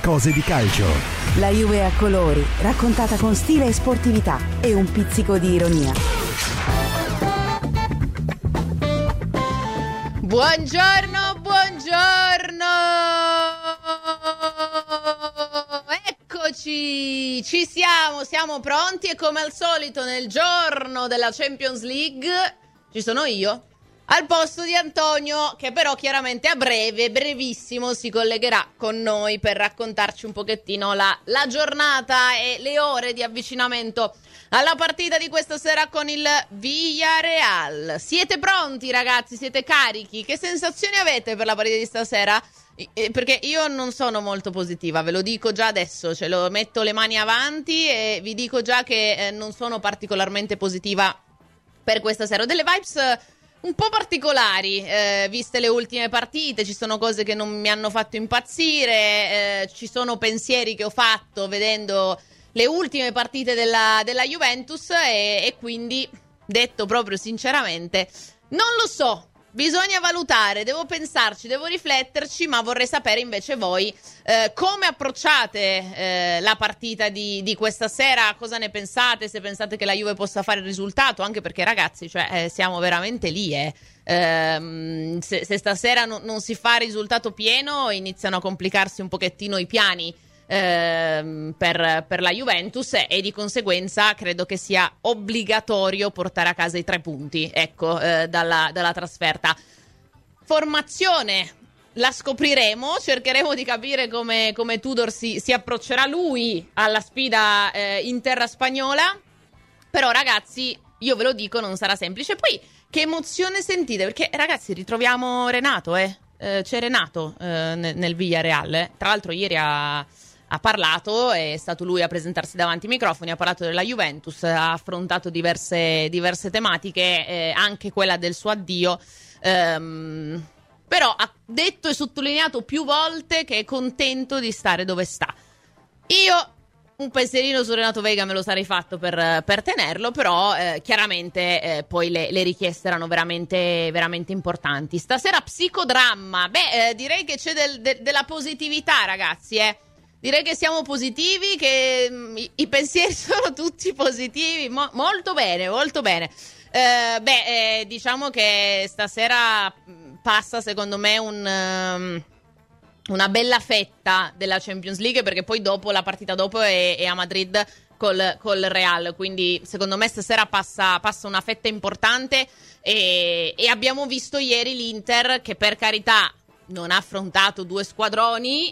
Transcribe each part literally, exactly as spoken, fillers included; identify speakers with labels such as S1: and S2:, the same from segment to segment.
S1: cose di calcio.
S2: La Juve a colori, raccontata con stile e sportività e un pizzico di ironia.
S3: Buongiorno, buongiorno! Eccoci, ci siamo, siamo pronti e come al solito nel giorno della Champions League ci sono io al posto di Antonio, che però chiaramente a breve, brevissimo, si collegherà con noi per raccontarci un pochettino la, la giornata e le ore di avvicinamento alla partita di questa sera con il Villarreal. Siete pronti, ragazzi? Siete carichi? Che sensazioni avete per la partita di stasera? Eh, perché io non sono molto positiva, ve lo dico già adesso, ce lo metto le mani avanti e vi dico già che eh, non sono particolarmente positiva per questa sera. Ho delle vibes eh, un po' particolari, eh, viste le ultime partite, ci sono cose che non mi hanno fatto impazzire, eh, ci sono pensieri che ho fatto vedendo le ultime partite della, della Juventus e, e quindi, detto proprio sinceramente, non lo so. Bisogna valutare, devo pensarci, devo rifletterci, ma vorrei sapere invece voi eh, come approcciate eh, la partita di, di questa sera, cosa ne pensate, se pensate che la Juve possa fare il risultato, anche perché ragazzi, cioè, eh, siamo veramente lì, eh. Ehm, se, se stasera no, non si fa risultato pieno iniziano a complicarsi un pochettino i piani ehm, per, per la Juventus e di conseguenza credo che sia obbligatorio portare a casa i tre punti, ecco, eh, dalla, dalla trasferta. Formazione la scopriremo, cercheremo di capire come, come Tudor si, si approccerà lui alla sfida eh, in terra spagnola, però ragazzi io ve lo dico non sarà semplice. Poi che emozione sentite, perché ragazzi ritroviamo Renato, eh, eh c'è Renato eh, nel, nel Villarreal, eh. Tra l'altro ieri ha Ha parlato, è stato lui a presentarsi davanti ai microfoni, ha parlato della Juventus, ha affrontato diverse, diverse tematiche, eh, anche quella del suo addio, ehm, però ha detto e sottolineato più volte che è contento di stare dove sta. Io un pensierino su Renato Vega me lo sarei fatto per, per tenerlo, però eh, chiaramente eh, poi le, le richieste erano veramente, veramente importanti. Stasera psicodramma, beh eh, direi che c'è del, de, della positività ragazzi, eh. Direi che siamo positivi, che mh, i, i pensieri sono tutti positivi, mo- molto bene, molto bene. Eh, beh, eh, diciamo che stasera passa secondo me un, um, una bella fetta della Champions League, perché poi dopo, la partita dopo è, è a Madrid col, col Real, quindi secondo me stasera passa, passa una fetta importante e, e abbiamo visto ieri l'Inter che per carità non ha affrontato due squadroni,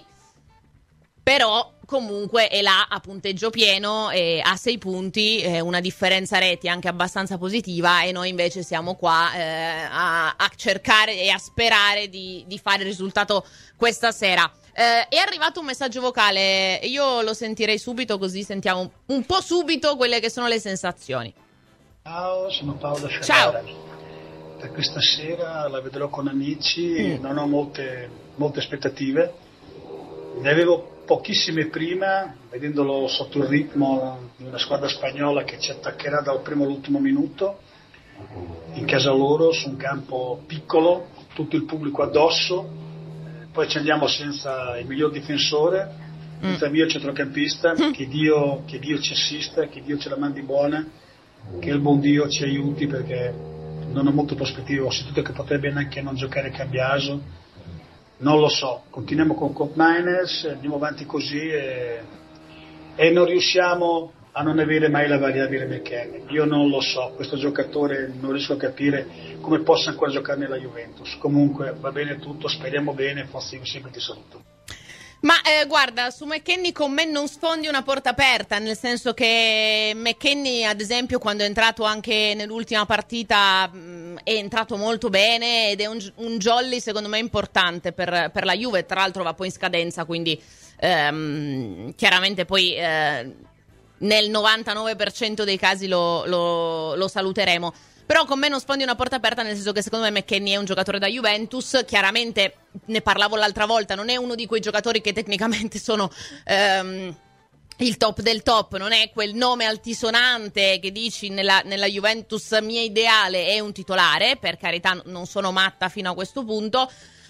S3: però comunque è là a punteggio pieno, e a sei punti, eh, una differenza reti anche abbastanza positiva, e noi invece siamo qua eh, a, a cercare e a sperare di, di fare il risultato questa sera. Eh, è arrivato un messaggio vocale, io lo sentirei subito, così sentiamo un po' subito quelle che sono le sensazioni.
S4: Ciao, sono Paolo Ferrara.
S3: Ciao.
S4: Per questa sera la vedrò con amici, mm. non ho molte, molte aspettative, ne avevo pochissime prima, vedendolo sotto il ritmo di una squadra spagnola che ci attaccherà dal primo all'ultimo minuto, in casa loro, su un campo piccolo, tutto il pubblico addosso, poi ci andiamo senza il miglior difensore, senza il mio centrocampista, che Dio, che Dio ci assista, che Dio ce la mandi buona, che il buon Dio ci aiuti, perché non ho molto prospettive, ho sentito che potrebbe anche non giocare Cambiaso. Non lo so, continuiamo con Cop Miners, andiamo avanti così e, e non riusciamo a non avere mai la variabile McKennie. Io non lo so, questo giocatore non riesco a capire come possa ancora giocare nella Juventus. Comunque va bene tutto, speriamo bene, forse io sempre ti saluto.
S3: Ma eh, guarda, su McKennie con me non sfondi una porta aperta, nel senso che McKennie ad esempio quando è entrato anche nell'ultima partita mh, è entrato molto bene ed è un, un jolly secondo me importante per, per la Juve, tra l'altro va poi in scadenza, quindi ehm, chiaramente poi eh, nel novantanove per cento dei casi lo, lo, lo saluteremo. Però con me non sfondi una porta aperta, nel senso che secondo me McKennie è un giocatore da Juventus, chiaramente ne parlavo l'altra volta, non è uno di quei giocatori che tecnicamente sono ehm, il top del top, non è quel nome altisonante che dici nella, nella Juventus mia ideale è un titolare, per carità non sono matta fino a questo punto,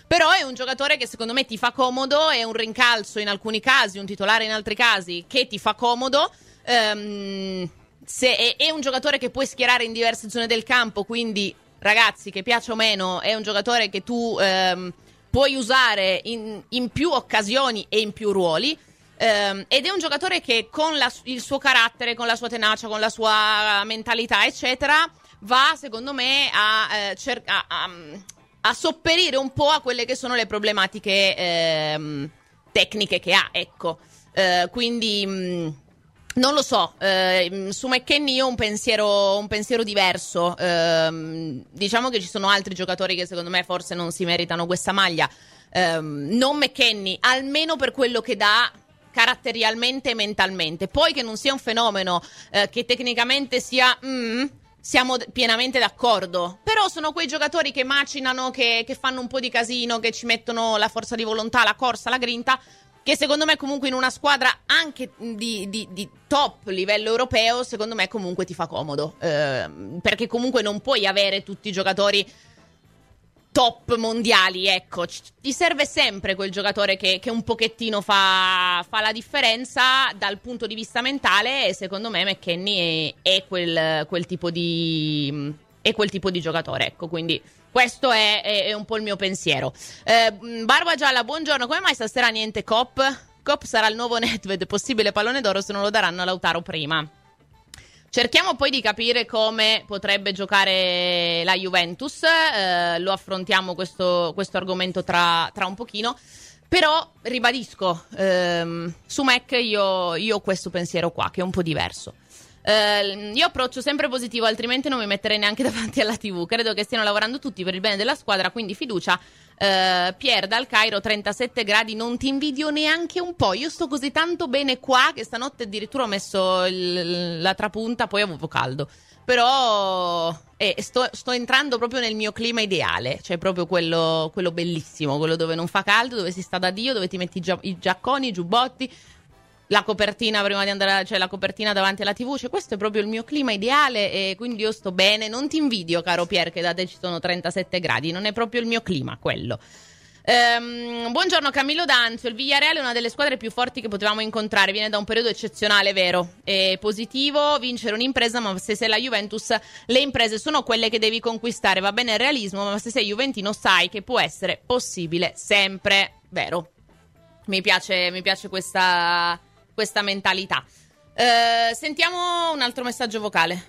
S3: Però è un giocatore che secondo me ti fa comodo, è un rincalzo in alcuni casi, un titolare in altri casi che ti fa comodo. Um, se è, è un giocatore che puoi schierare in diverse zone del campo, quindi ragazzi, che piaccia o meno, è un giocatore che tu um, puoi usare in, in più occasioni e in più ruoli. Um, ed è un giocatore che con la, il suo carattere, con la sua tenacia, con la sua mentalità eccetera, va secondo me a, eh, cer- a, a, a sopperire un po' a quelle che sono le problematiche ehm, tecniche che ha, ecco. Uh, quindi mh, non lo so, uh, su McKennie io ho un pensiero, un pensiero diverso. Uh, diciamo che ci sono altri giocatori che secondo me forse non si meritano questa maglia, uh, non McKennie, almeno per quello che dà caratterialmente e mentalmente. Poi che non sia un fenomeno, eh, che tecnicamente sia mm, siamo d- pienamente d'accordo, però sono quei giocatori che macinano, che, che fanno un po' di casino, che ci mettono la forza di volontà, la corsa, la grinta, che secondo me comunque in una squadra anche di, di, di top livello europeo, secondo me comunque ti fa comodo, eh, perché comunque non puoi avere tutti i giocatori top mondiali, ecco. Ti serve sempre quel giocatore che, che un pochettino fa, fa la differenza dal punto di vista mentale, e secondo me McKennie è, è quel, quel tipo di è quel tipo di giocatore, ecco. Quindi questo è, è, è un po' il mio pensiero. eh, Barba Gialla, buongiorno. Come mai stasera niente Cop? Cop sarà il nuovo Nedved, possibile pallone d'oro se non lo daranno a Lautaro prima. Cerchiamo poi di capire come potrebbe giocare la Juventus, eh, lo affrontiamo questo, questo argomento tra, tra un pochino, però ribadisco, ehm, su Mac io, io ho questo pensiero qua, che è un po' diverso. Eh, io approccio sempre positivo, altrimenti non mi metterei neanche davanti alla tivù. Credo che stiano lavorando tutti per il bene della squadra, quindi fiducia. Uh, Pier dal Cairo, trentasette gradi, non ti invidio neanche un po'. Io sto così tanto bene qua che stanotte addirittura ho messo il, la trapunta, poi avevo caldo. Però eh, sto, sto entrando proprio nel mio clima ideale, cioè proprio quello, quello bellissimo, quello dove non fa caldo, dove si sta da Dio, dove ti metti i, gia- i giacconi, i giubbotti, la copertina prima di andare, cioè la copertina davanti alla tivù, cioè questo è proprio il mio clima ideale, e quindi io sto bene. Non ti invidio, caro Pier, che da te ci sono trentasette gradi, non è proprio il mio clima quello. Ehm, buongiorno Camillo D'Anzio. Il Villarreal è una delle squadre più forti che potevamo incontrare, viene da un periodo eccezionale, vero? È positivo vincere un'impresa, ma se sei la Juventus le imprese sono quelle che devi conquistare. Va bene il realismo, ma se sei juventino sai che può essere possibile sempre, vero? Mi piace, mi piace questa questa mentalità. Uh, sentiamo un altro messaggio vocale.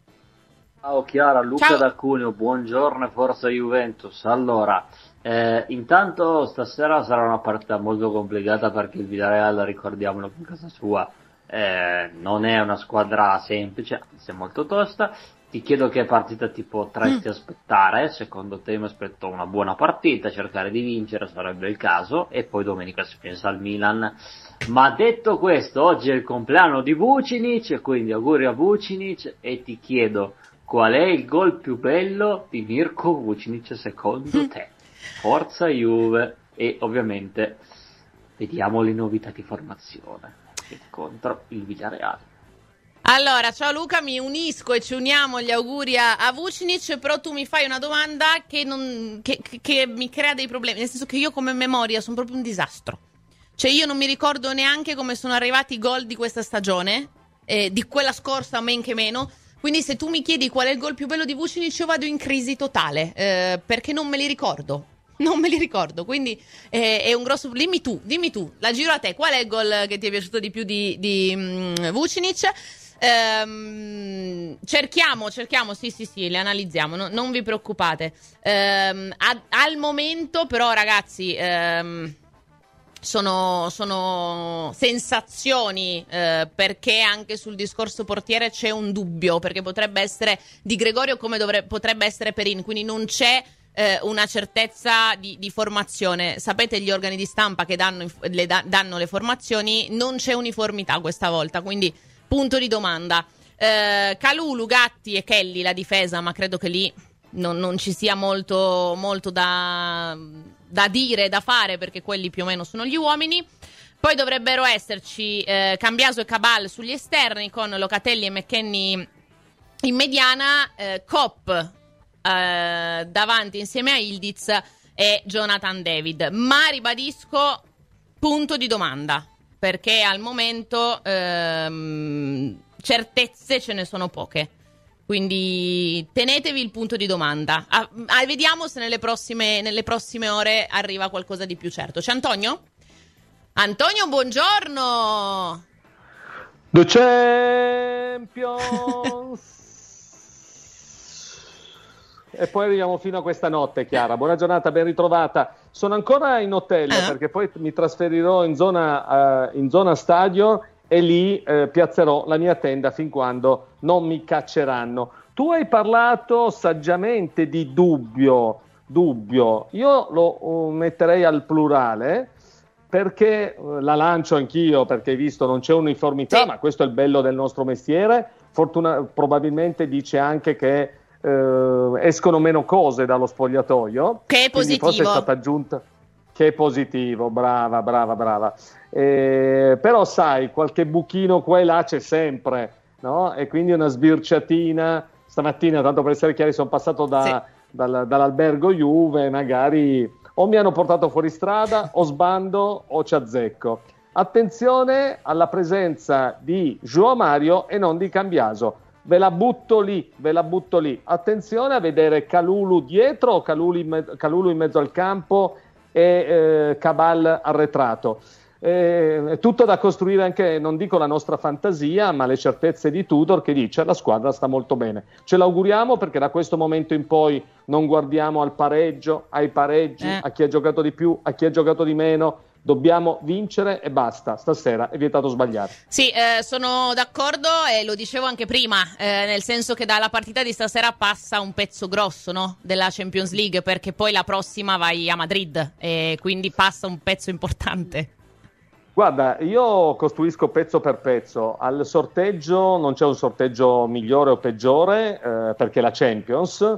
S1: Ciao Chiara, Luca
S3: Ciao.
S1: da Cuneo, buongiorno e forza Juventus. Allora, eh, intanto stasera sarà una partita molto complicata perché il Villarreal, ricordiamolo, in casa sua eh, non è una squadra semplice, anzi è molto tosta. Ti chiedo che partita ti potresti mm. aspettare. Secondo te mi aspetto una buona partita, cercare di vincere sarebbe il caso, e poi domenica si pensa al Milan. Ma detto questo, oggi è il compleanno di Vucinic, quindi auguri a Vucinic, e ti chiedo qual è il gol più bello di Mirko Vucinic secondo mm. te? Forza Juve, e ovviamente vediamo le novità di formazione contro il Villarreal.
S3: Allora, ciao Luca, mi unisco e ci uniamo gli auguri a, a Vucinic, però tu mi fai una domanda che, non, che, che, che mi crea dei problemi, nel senso che io come memoria sono proprio un disastro. Cioè io non mi ricordo neanche come sono arrivati i gol di questa stagione, eh, di quella scorsa men che meno, quindi se tu mi chiedi qual è il gol più bello di Vucinic io vado in crisi totale, eh, perché non me li ricordo, non me li ricordo, quindi eh, è un grosso... Dimmi tu, dimmi tu, la giro a te, qual è il gol che ti è piaciuto di più di, di um, Vucinic? Ehm, cerchiamo, cerchiamo, sì sì sì, le analizziamo, no, non vi preoccupate. Ehm, a, al momento però ragazzi... Ehm, Sono, sono sensazioni, eh, perché anche sul discorso portiere c'è un dubbio, perché potrebbe essere Di Gregorio come dovrebbe, potrebbe essere Perin, quindi non c'è eh, una certezza di, di formazione. Sapete gli organi di stampa che danno le, danno le formazioni, non c'è uniformità questa volta, quindi punto di domanda. eh, Kalulu, Gatti e Kelly la difesa, ma credo che lì non, non ci sia molto, molto da... da dire, da fare, perché quelli più o meno sono gli uomini. Poi dovrebbero esserci eh, Cambiaso e Cabal sugli esterni, con Locatelli e McKennie in mediana, eh, Kopp eh, davanti insieme a Ildiz, e Jonathan David, ma ribadisco punto di domanda, perché al momento ehm, certezze ce ne sono poche, quindi tenetevi il punto di domanda. Ah, ah, vediamo se nelle prossime, nelle prossime ore arriva qualcosa di più certo. C'è Antonio? Antonio, buongiorno.
S5: The Champions. E poi arriviamo fino a questa notte, Chiara. Buona giornata, ben ritrovata. Sono ancora in hotel eh? perché poi mi trasferirò in zona, uh, in zona stadio e lì uh, piazzerò la mia tenda fin quando non mi cacceranno. Tu hai parlato saggiamente di dubbio, dubbio. Io lo uh, metterei al plurale perché uh, la lancio anch'io, perché hai visto non c'è uniformità, sì. Ma questo è il bello del nostro mestiere. Fortuna- probabilmente dice anche che Uh, escono meno cose dallo spogliatoio,
S3: che è positivo,
S5: forse è stata aggiunta, che è positivo, brava, brava, brava. Eh, però sai, qualche buchino qua e là c'è sempre, no? E quindi una sbirciatina. Stamattina, tanto per essere chiari, sono passato da, sì. dal, dall'albergo Juve, magari o mi hanno portato fuori strada, o sbando, o ci azzecco. Attenzione alla presenza di João Mario e non di Cambiaso. Ve la butto lì, ve la butto lì. Attenzione a vedere Kalulu dietro o Kalulu in, me- Kalulu in mezzo al campo e eh, Cabal arretrato. Eh, è tutto da costruire anche, non dico la nostra fantasia, ma le certezze di Tudor che dice la squadra sta molto bene. Ce l'auguriamo perché da questo momento in poi non guardiamo al pareggio, ai pareggi, eh. a chi ha giocato di più, a chi ha giocato di meno. Dobbiamo vincere e basta, stasera è vietato sbagliare.
S3: Sì, eh, sono d'accordo e lo dicevo anche prima, eh, nel senso che dalla partita di stasera passa un pezzo grosso, no? Della Champions League, perché poi la prossima vai a Madrid e quindi passa un pezzo importante.
S5: Guarda, io costruisco pezzo per pezzo. Al sorteggio non c'è un sorteggio migliore o peggiore, eh, perché la Champions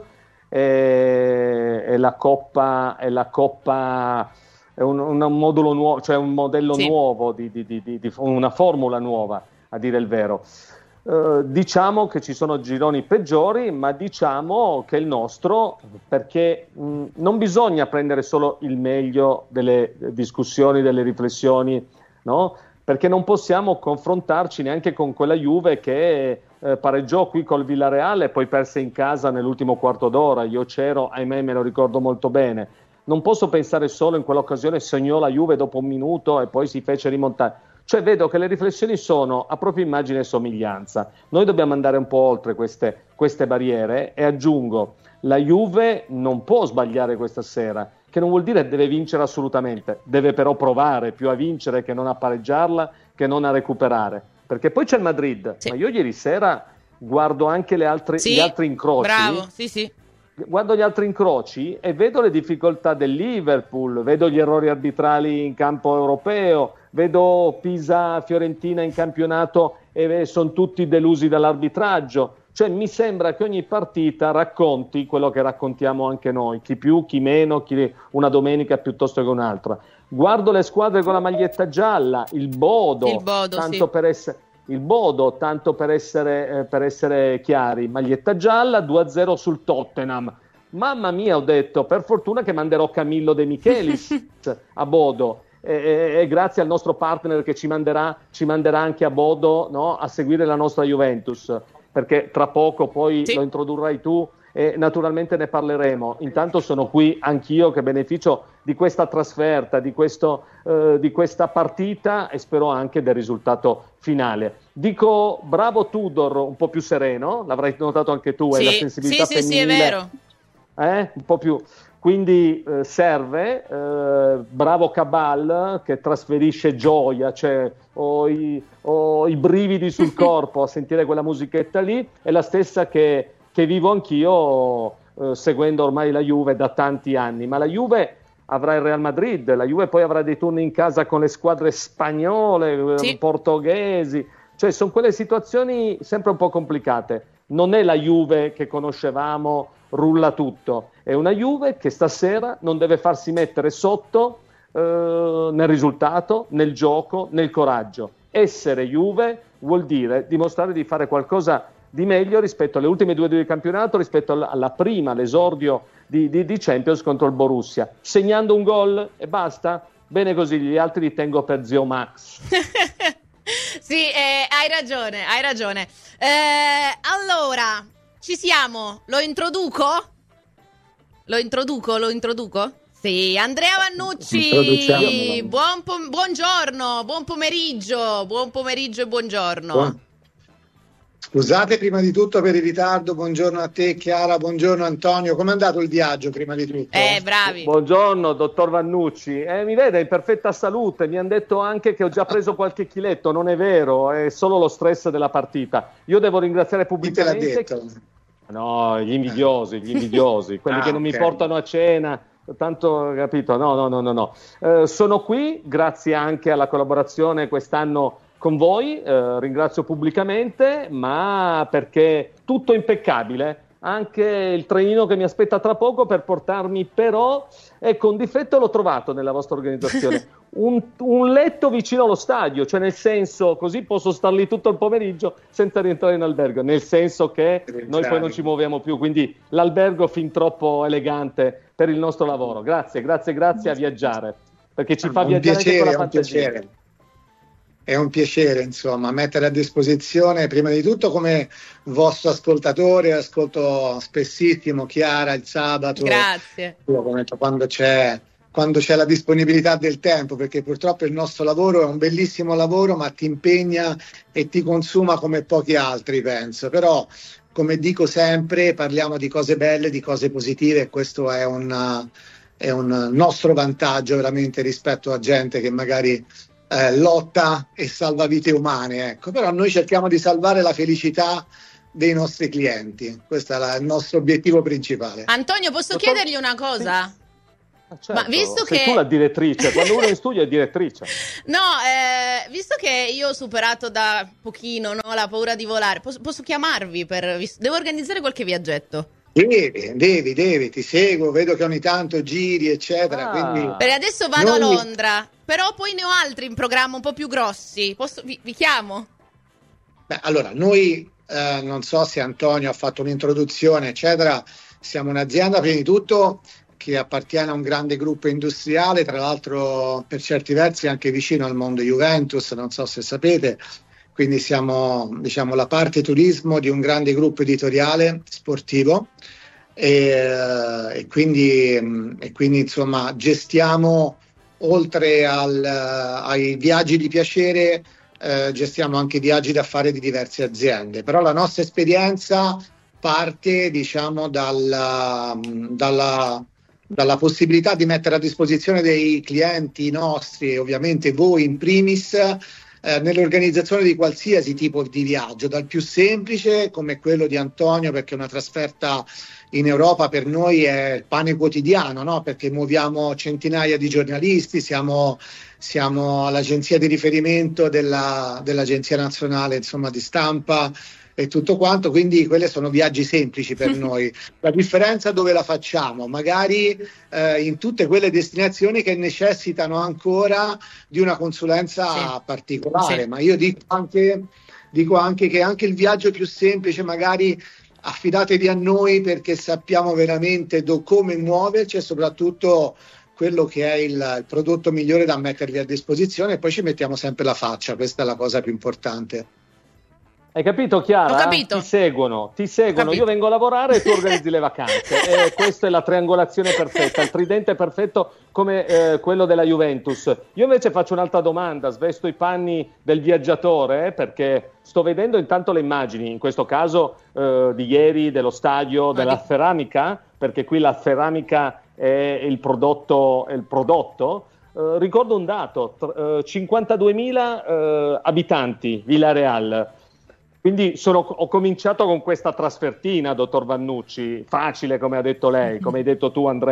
S5: è, è la Coppa, è la Coppa... è un, un modulo nuovo, cioè un modello sì. nuovo, di, di, di, di, una formula nuova, a dire il vero. Uh, diciamo che ci sono gironi peggiori, ma diciamo che il nostro, perché mh, non bisogna prendere solo il meglio delle discussioni, delle riflessioni, no? Perché non possiamo confrontarci neanche con quella Juve che eh, pareggiò qui col Villarreal e poi perse in casa nell'ultimo quarto d'ora. Io c'ero, ahimè me lo ricordo molto bene. Non posso pensare solo in quell'occasione segnò la Juve dopo un minuto e poi si fece rimontare. Cioè vedo che le riflessioni sono a propria immagine e somiglianza. Noi dobbiamo andare un po' oltre queste, queste barriere e aggiungo, la Juve non può sbagliare questa sera, che non vuol dire deve vincere assolutamente, deve però provare più a vincere che non a pareggiarla, che non a recuperare. Perché poi c'è il Madrid, sì. Ma io ieri sera guardo anche le altre, sì, gli altri incroci.
S3: Bravo, sì sì.
S5: Guardo gli altri incroci e vedo le difficoltà del Liverpool, vedo gli errori arbitrali in campo europeo, vedo Pisa-Fiorentina in campionato e sono tutti delusi dall'arbitraggio. Cioè mi sembra che ogni partita racconti quello che raccontiamo anche noi, chi più, chi meno, chi una domenica piuttosto che un'altra. Guardo le squadre con la maglietta gialla, il Bodo,
S3: il Bodo
S5: tanto
S3: sì.
S5: per essere... Il Bodo, tanto per essere, eh, per essere chiari, maglietta gialla, due a zero sul Tottenham. Mamma mia, ho detto, per fortuna che manderò Camillo De Michelis a Bodo. E, e, e grazie al nostro partner che ci manderà, ci manderà anche a Bodo, no, a seguire la nostra Juventus, perché tra poco poi sì. lo introdurrai tu e naturalmente ne parleremo. Intanto sono qui anch'io che beneficio di questa trasferta, di, questo, eh, di questa partita e spero anche del risultato finale. Dico bravo Tudor, un po' più sereno, l'avrai notato anche tu,
S3: sì,
S5: è la sensibilità
S3: sì,
S5: femminile.
S3: Sì, sì, è vero.
S5: Eh? Un po' più... Quindi eh, serve, eh, bravo Cabal che trasferisce gioia, cioè ho i, ho i brividi sul corpo a sentire quella musichetta lì, è la stessa che, che vivo anch'io eh, seguendo ormai la Juve da tanti anni, ma la Juve avrà il Real Madrid, la Juve poi avrà dei turni in casa con le squadre spagnole, sì. portoghesi, cioè sono quelle situazioni sempre un po' complicate. Non è la Juve che conoscevamo, rulla tutto, è una Juve che stasera non deve farsi mettere sotto eh, nel risultato, nel gioco, nel coraggio. Essere Juve vuol dire dimostrare di fare qualcosa di meglio rispetto alle ultime due di campionato, rispetto alla, alla prima, l'esordio di, di, di Champions contro il Borussia, segnando un gol e basta? Bene così, gli altri li tengo per zio Max.
S3: Sì, eh, hai ragione, hai ragione. Eh, allora, ci siamo, lo introduco? Lo introduco, lo introduco? Sì, Andrea Vannucci, buon pom- buongiorno, buon pomeriggio, buon pomeriggio e buongiorno.
S6: Buon. Scusate prima di tutto per il ritardo, buongiorno a te Chiara, buongiorno Antonio, com'è andato il viaggio prima di tutto?
S3: Eh, bravi.
S5: Buongiorno dottor Vannucci, eh, mi vede in perfetta salute, mi hanno detto anche che ho già preso qualche chiletto, non è vero, è solo lo stress della partita. Io devo ringraziare pubblicamente...
S6: Chi te l'ha detto?
S5: No, gli invidiosi, gli invidiosi, quelli
S6: ah,
S5: che non
S6: okay.
S5: mi portano a cena... Tanto capito, no, no, no, no, no. Eh, sono qui grazie anche alla collaborazione quest'anno con voi, eh, ringrazio pubblicamente, ma perché tutto impeccabile, anche il trenino che mi aspetta tra poco per portarmi, però, ecco, un difetto l'ho trovato nella vostra organizzazione, un, un letto vicino allo stadio, cioè nel senso, così posso star lì tutto il pomeriggio senza rientrare in albergo, nel senso che noi poi non ci muoviamo più, quindi l'albergo fin troppo elegante per il nostro lavoro. Grazie, grazie, grazie a viaggiare, perché ci fa
S6: un
S5: viaggiare
S6: piacere,
S5: anche con la
S6: un
S5: fantasia.
S6: piacere. È un piacere, insomma, mettere a disposizione, prima di tutto come vostro ascoltatore, ascolto spessissimo Chiara il sabato.
S3: Grazie.
S6: Quando c'è, quando c'è la disponibilità del tempo, perché purtroppo il nostro lavoro è un bellissimo lavoro, ma ti impegna e ti consuma come pochi altri, penso. Però, come dico sempre, parliamo di cose belle, di cose positive, e questo è un, è un nostro vantaggio veramente rispetto a gente che magari eh, lotta e salva vite umane, ecco. Però noi cerchiamo di salvare la felicità dei nostri clienti, questo è la, il nostro obiettivo principale.
S3: Antonio, posso Dottor... chiedergli una cosa?
S5: Ah, certo.
S3: Ma visto
S5: sei
S3: che
S5: tu la direttrice, quando uno è in studio è direttrice.
S3: No, eh, visto che io ho superato da pochino, no, la paura di volare, posso, posso chiamarvi per... Devo organizzare qualche viaggetto.
S6: Devi, devi, devi, ti seguo, vedo che ogni tanto giri, eccetera.
S5: Ah.
S6: Quindi
S3: per adesso vado
S6: noi...
S3: a Londra, però poi ne ho altri in programma un po' più grossi. Posso... vi, vi chiamo?
S6: Beh, allora, noi, eh, non so se Antonio ha fatto un'introduzione, eccetera, siamo un'azienda, prima di tutto, che appartiene a un grande gruppo industriale, tra l'altro per certi versi anche vicino al mondo Juventus, non so se sapete, quindi siamo, diciamo, la parte turismo di un grande gruppo editoriale sportivo e, e, quindi, e quindi insomma gestiamo, oltre al, ai viaggi di piacere, eh, gestiamo anche viaggi d'affari di diverse aziende, però la nostra esperienza parte, diciamo, dalla, dalla dalla possibilità di mettere a disposizione dei clienti nostri e ovviamente voi in primis eh, nell'organizzazione di qualsiasi tipo di viaggio, dal più semplice come quello di Antonio, perché una trasferta in Europa per noi è il pane quotidiano, no? Perché muoviamo centinaia di giornalisti, siamo, siamo l'agenzia di riferimento della, dell'Agenzia Nazionale, insomma, di stampa e tutto quanto, quindi quelli sono viaggi semplici per noi. La differenza dove la facciamo? Magari eh, in tutte quelle destinazioni che necessitano ancora di una consulenza sì. particolare, sì. ma io dico anche, dico anche che anche il viaggio più semplice magari affidatevi a noi, perché sappiamo veramente do, come muoverci e soprattutto quello che è il, il prodotto migliore da mettervi a disposizione, e poi ci mettiamo sempre la faccia, questa è la cosa più importante.
S5: Hai capito, Chiara?
S3: Ho capito.
S5: Ti seguono, ti seguono. Io vengo a lavorare e tu organizzi le vacanze. E questa è la triangolazione perfetta, il tridente perfetto come eh, quello della Juventus. Io invece faccio un'altra domanda, svesto i panni del viaggiatore, eh, perché sto vedendo intanto le immagini, in questo caso eh, di ieri, dello stadio, della ceramica, perché qui la ceramica è il prodotto. È il prodotto. Eh, ricordo un dato, tr- eh, cinquantaduemila eh, abitanti, Villarreal. Quindi sono, ho cominciato con questa trasfertina, dottor Vannucci, facile come ha detto lei, come hai detto tu Andrea,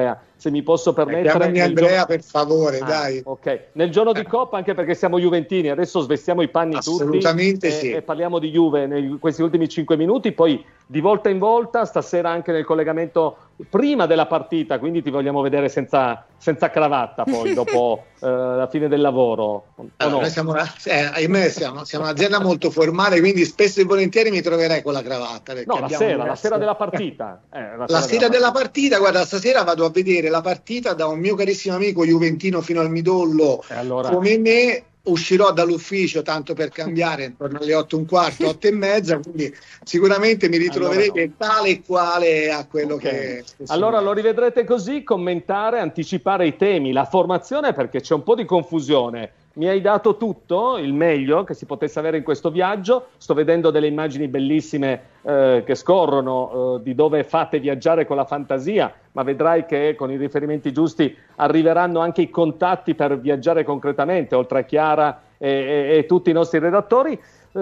S5: se mi posso permettere.
S6: Chiamami Andrea
S5: giorno...
S6: per favore,
S5: ah,
S6: dai.
S5: Ok, nel giorno di Coppa, anche perché siamo juventini, adesso svestiamo i panni
S6: Assolutamente
S5: tutti
S6: sì.
S5: e, e parliamo di Juve in questi ultimi cinque minuti, poi di volta in volta, stasera anche nel collegamento prima della partita, quindi ti vogliamo vedere senza, senza cravatta poi dopo eh, la fine del lavoro.
S6: Allora,
S5: no?
S6: Noi siamo, una, eh, ahimè, siamo, siamo un'azienda molto formale, quindi spesso e volentieri mi troverai con la cravatta.
S5: No, la sera, diverse... la sera della partita. Eh, la,
S6: la
S5: sera,
S6: sera
S5: della,
S6: della partita. partita, guarda, stasera vado a vedere la partita da un mio carissimo amico juventino fino al midollo,
S5: eh, allora...
S6: come me. Uscirò dall'ufficio tanto per cambiare intorno alle otto e un quarto, otto e mezza, quindi sicuramente mi ritroverete allora, no. tale e quale a quello okay. che...
S5: Allora lo rivedrete così, commentare, anticipare i temi, la formazione, perché c'è un po' di confusione. Mi hai dato tutto, il meglio che si potesse avere in questo viaggio. Sto vedendo delle immagini bellissime eh, che scorrono eh, di dove fate viaggiare con la fantasia, ma vedrai che con i riferimenti giusti arriveranno anche i contatti per viaggiare concretamente, oltre a Chiara e, e, e tutti i nostri redattori.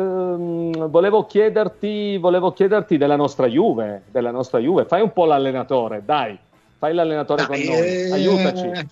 S5: Ehm, volevo chiederti, volevo chiederti della nostra Juve, della nostra Juve. Fai un po' l'allenatore, dai, fai l'allenatore dai, con noi, eh... aiutaci.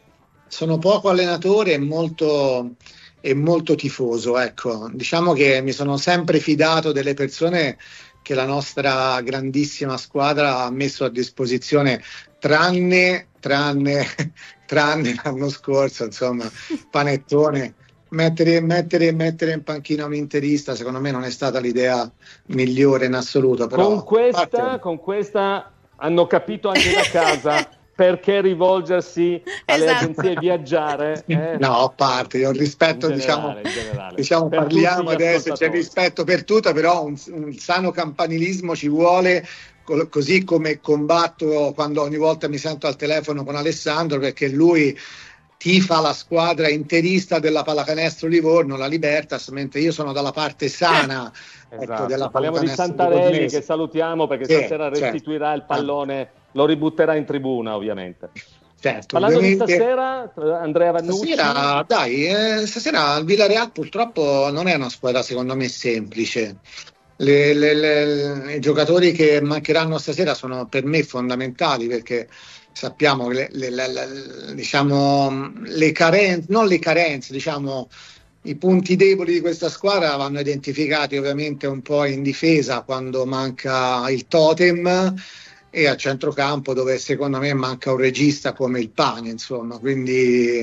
S6: Sono poco allenatore e molto, e molto tifoso, ecco. Diciamo che mi sono sempre fidato delle persone che la nostra grandissima squadra ha messo a disposizione, tranne, tranne, tranne l'anno scorso, insomma, panettone. Mettere, mettere, mettere in panchina un interista, secondo me non è stata l'idea migliore in assoluto. Però,
S5: con questa,
S6: parte...
S5: con questa hanno capito anche da casa perché rivolgersi alle esatto. agenzie e viaggiare eh?
S6: No, a parte, io rispetto, in generale, diciamo, in generale. diciamo per parliamo adesso, c'è rispetto per tutto, però un, un sano campanilismo ci vuole, co- così come combatto quando ogni volta mi sento al telefono con Alessandro, perché lui tifa la squadra interista della Pallacanestro Livorno, la Libertas, mentre io sono dalla parte sana.
S5: Esatto.
S6: Ecco, della
S5: parliamo di Santarelli, che salutiamo perché sì, stasera restituirà certo. il pallone, lo ributterà in tribuna ovviamente.
S6: Certo,
S5: parlando
S6: ovviamente...
S5: di stasera, Andrea Vannucci.
S6: Stasera, dai, eh, stasera il Villarreal purtroppo non è una squadra secondo me semplice. Le, le, le, I giocatori che mancheranno stasera sono per me fondamentali, perché sappiamo che le, le, le, le, diciamo, le carenze, non le carenze, diciamo i punti deboli di questa squadra vanno identificati ovviamente un po' in difesa, quando manca il totem, e a centrocampo dove secondo me manca un regista come il Pane, insomma, quindi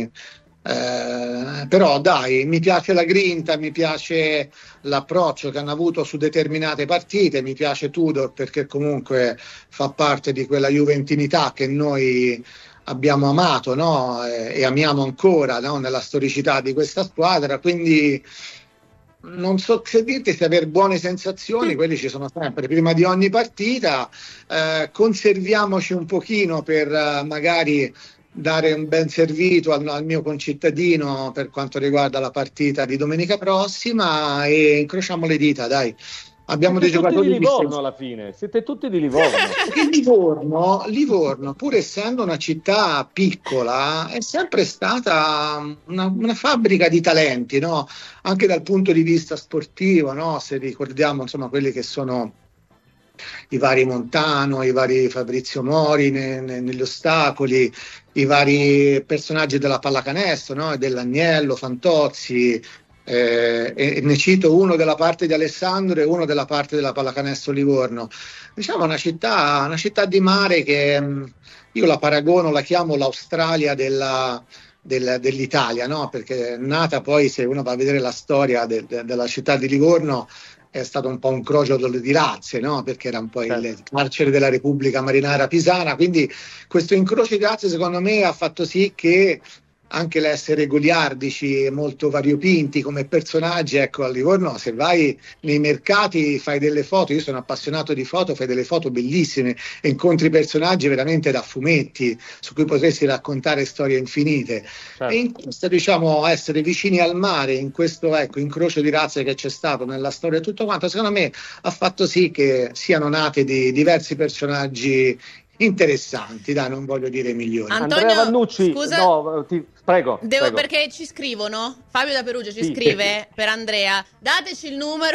S6: eh, però dai, mi piace la grinta, mi piace l'approccio che hanno avuto su determinate partite, mi piace Tudor perché comunque fa parte di quella juventinità che noi abbiamo amato, no? e, e amiamo ancora, no? nella storicità di questa squadra, quindi non so se dirti se aver buone sensazioni, quelli ci sono sempre prima di ogni partita. Eh, conserviamoci un pochino per eh, magari dare un ben servito al, al mio concittadino per quanto riguarda la partita di domenica prossima, e incrociamo le dita, dai. Abbiamo
S5: Siete
S6: dei giocatori
S5: tutti di Livorno
S6: di
S5: alla fine, siete tutti di Livorno.
S6: Livorno, Livorno, pur essendo una città piccola, è sempre stata una, una fabbrica di talenti, no? Anche dal punto di vista sportivo, no? Se ricordiamo insomma quelli che sono i vari Montano, i vari Fabrizio Mori ne, ne, negli ostacoli, i vari personaggi della pallacanestro, no? Dell'Agnello, Fantozzi. Eh, e ne cito uno della parte di Alessandro e uno della parte della Pallacanestro Livorno. Diciamo una città, una città di mare che mh, io la paragono, la chiamo l'Australia della, del, dell'Italia, no? Perché è nata poi, se uno va a vedere la storia de, de, della città di Livorno, è stato un po' un crocio di razze, no? Perché era un po' il, il carcere della Repubblica Marinara Pisana, quindi questo incrocio di razze secondo me ha fatto sì che anche l'essere goliardici e molto variopinti come personaggi, ecco, a Livorno se vai nei mercati fai delle foto, io sono appassionato di foto, fai delle foto bellissime e incontri personaggi veramente da fumetti su cui potresti raccontare storie infinite. Certo. E in questo, diciamo, essere vicini al mare, in questo ecco incrocio di razze che c'è stato nella storia e tutto quanto, secondo me ha fatto sì che siano nati di diversi personaggi interessanti, dai, non voglio dire migliori.
S3: Antonio,
S5: Andrea Vannucci,
S3: scusa,
S5: no, ti, prego,
S3: devo,
S5: prego.
S3: Perché ci scrivono, Fabio da Perugia ci
S5: sì,
S3: scrive
S5: sì.
S3: per Andrea, dateci il numero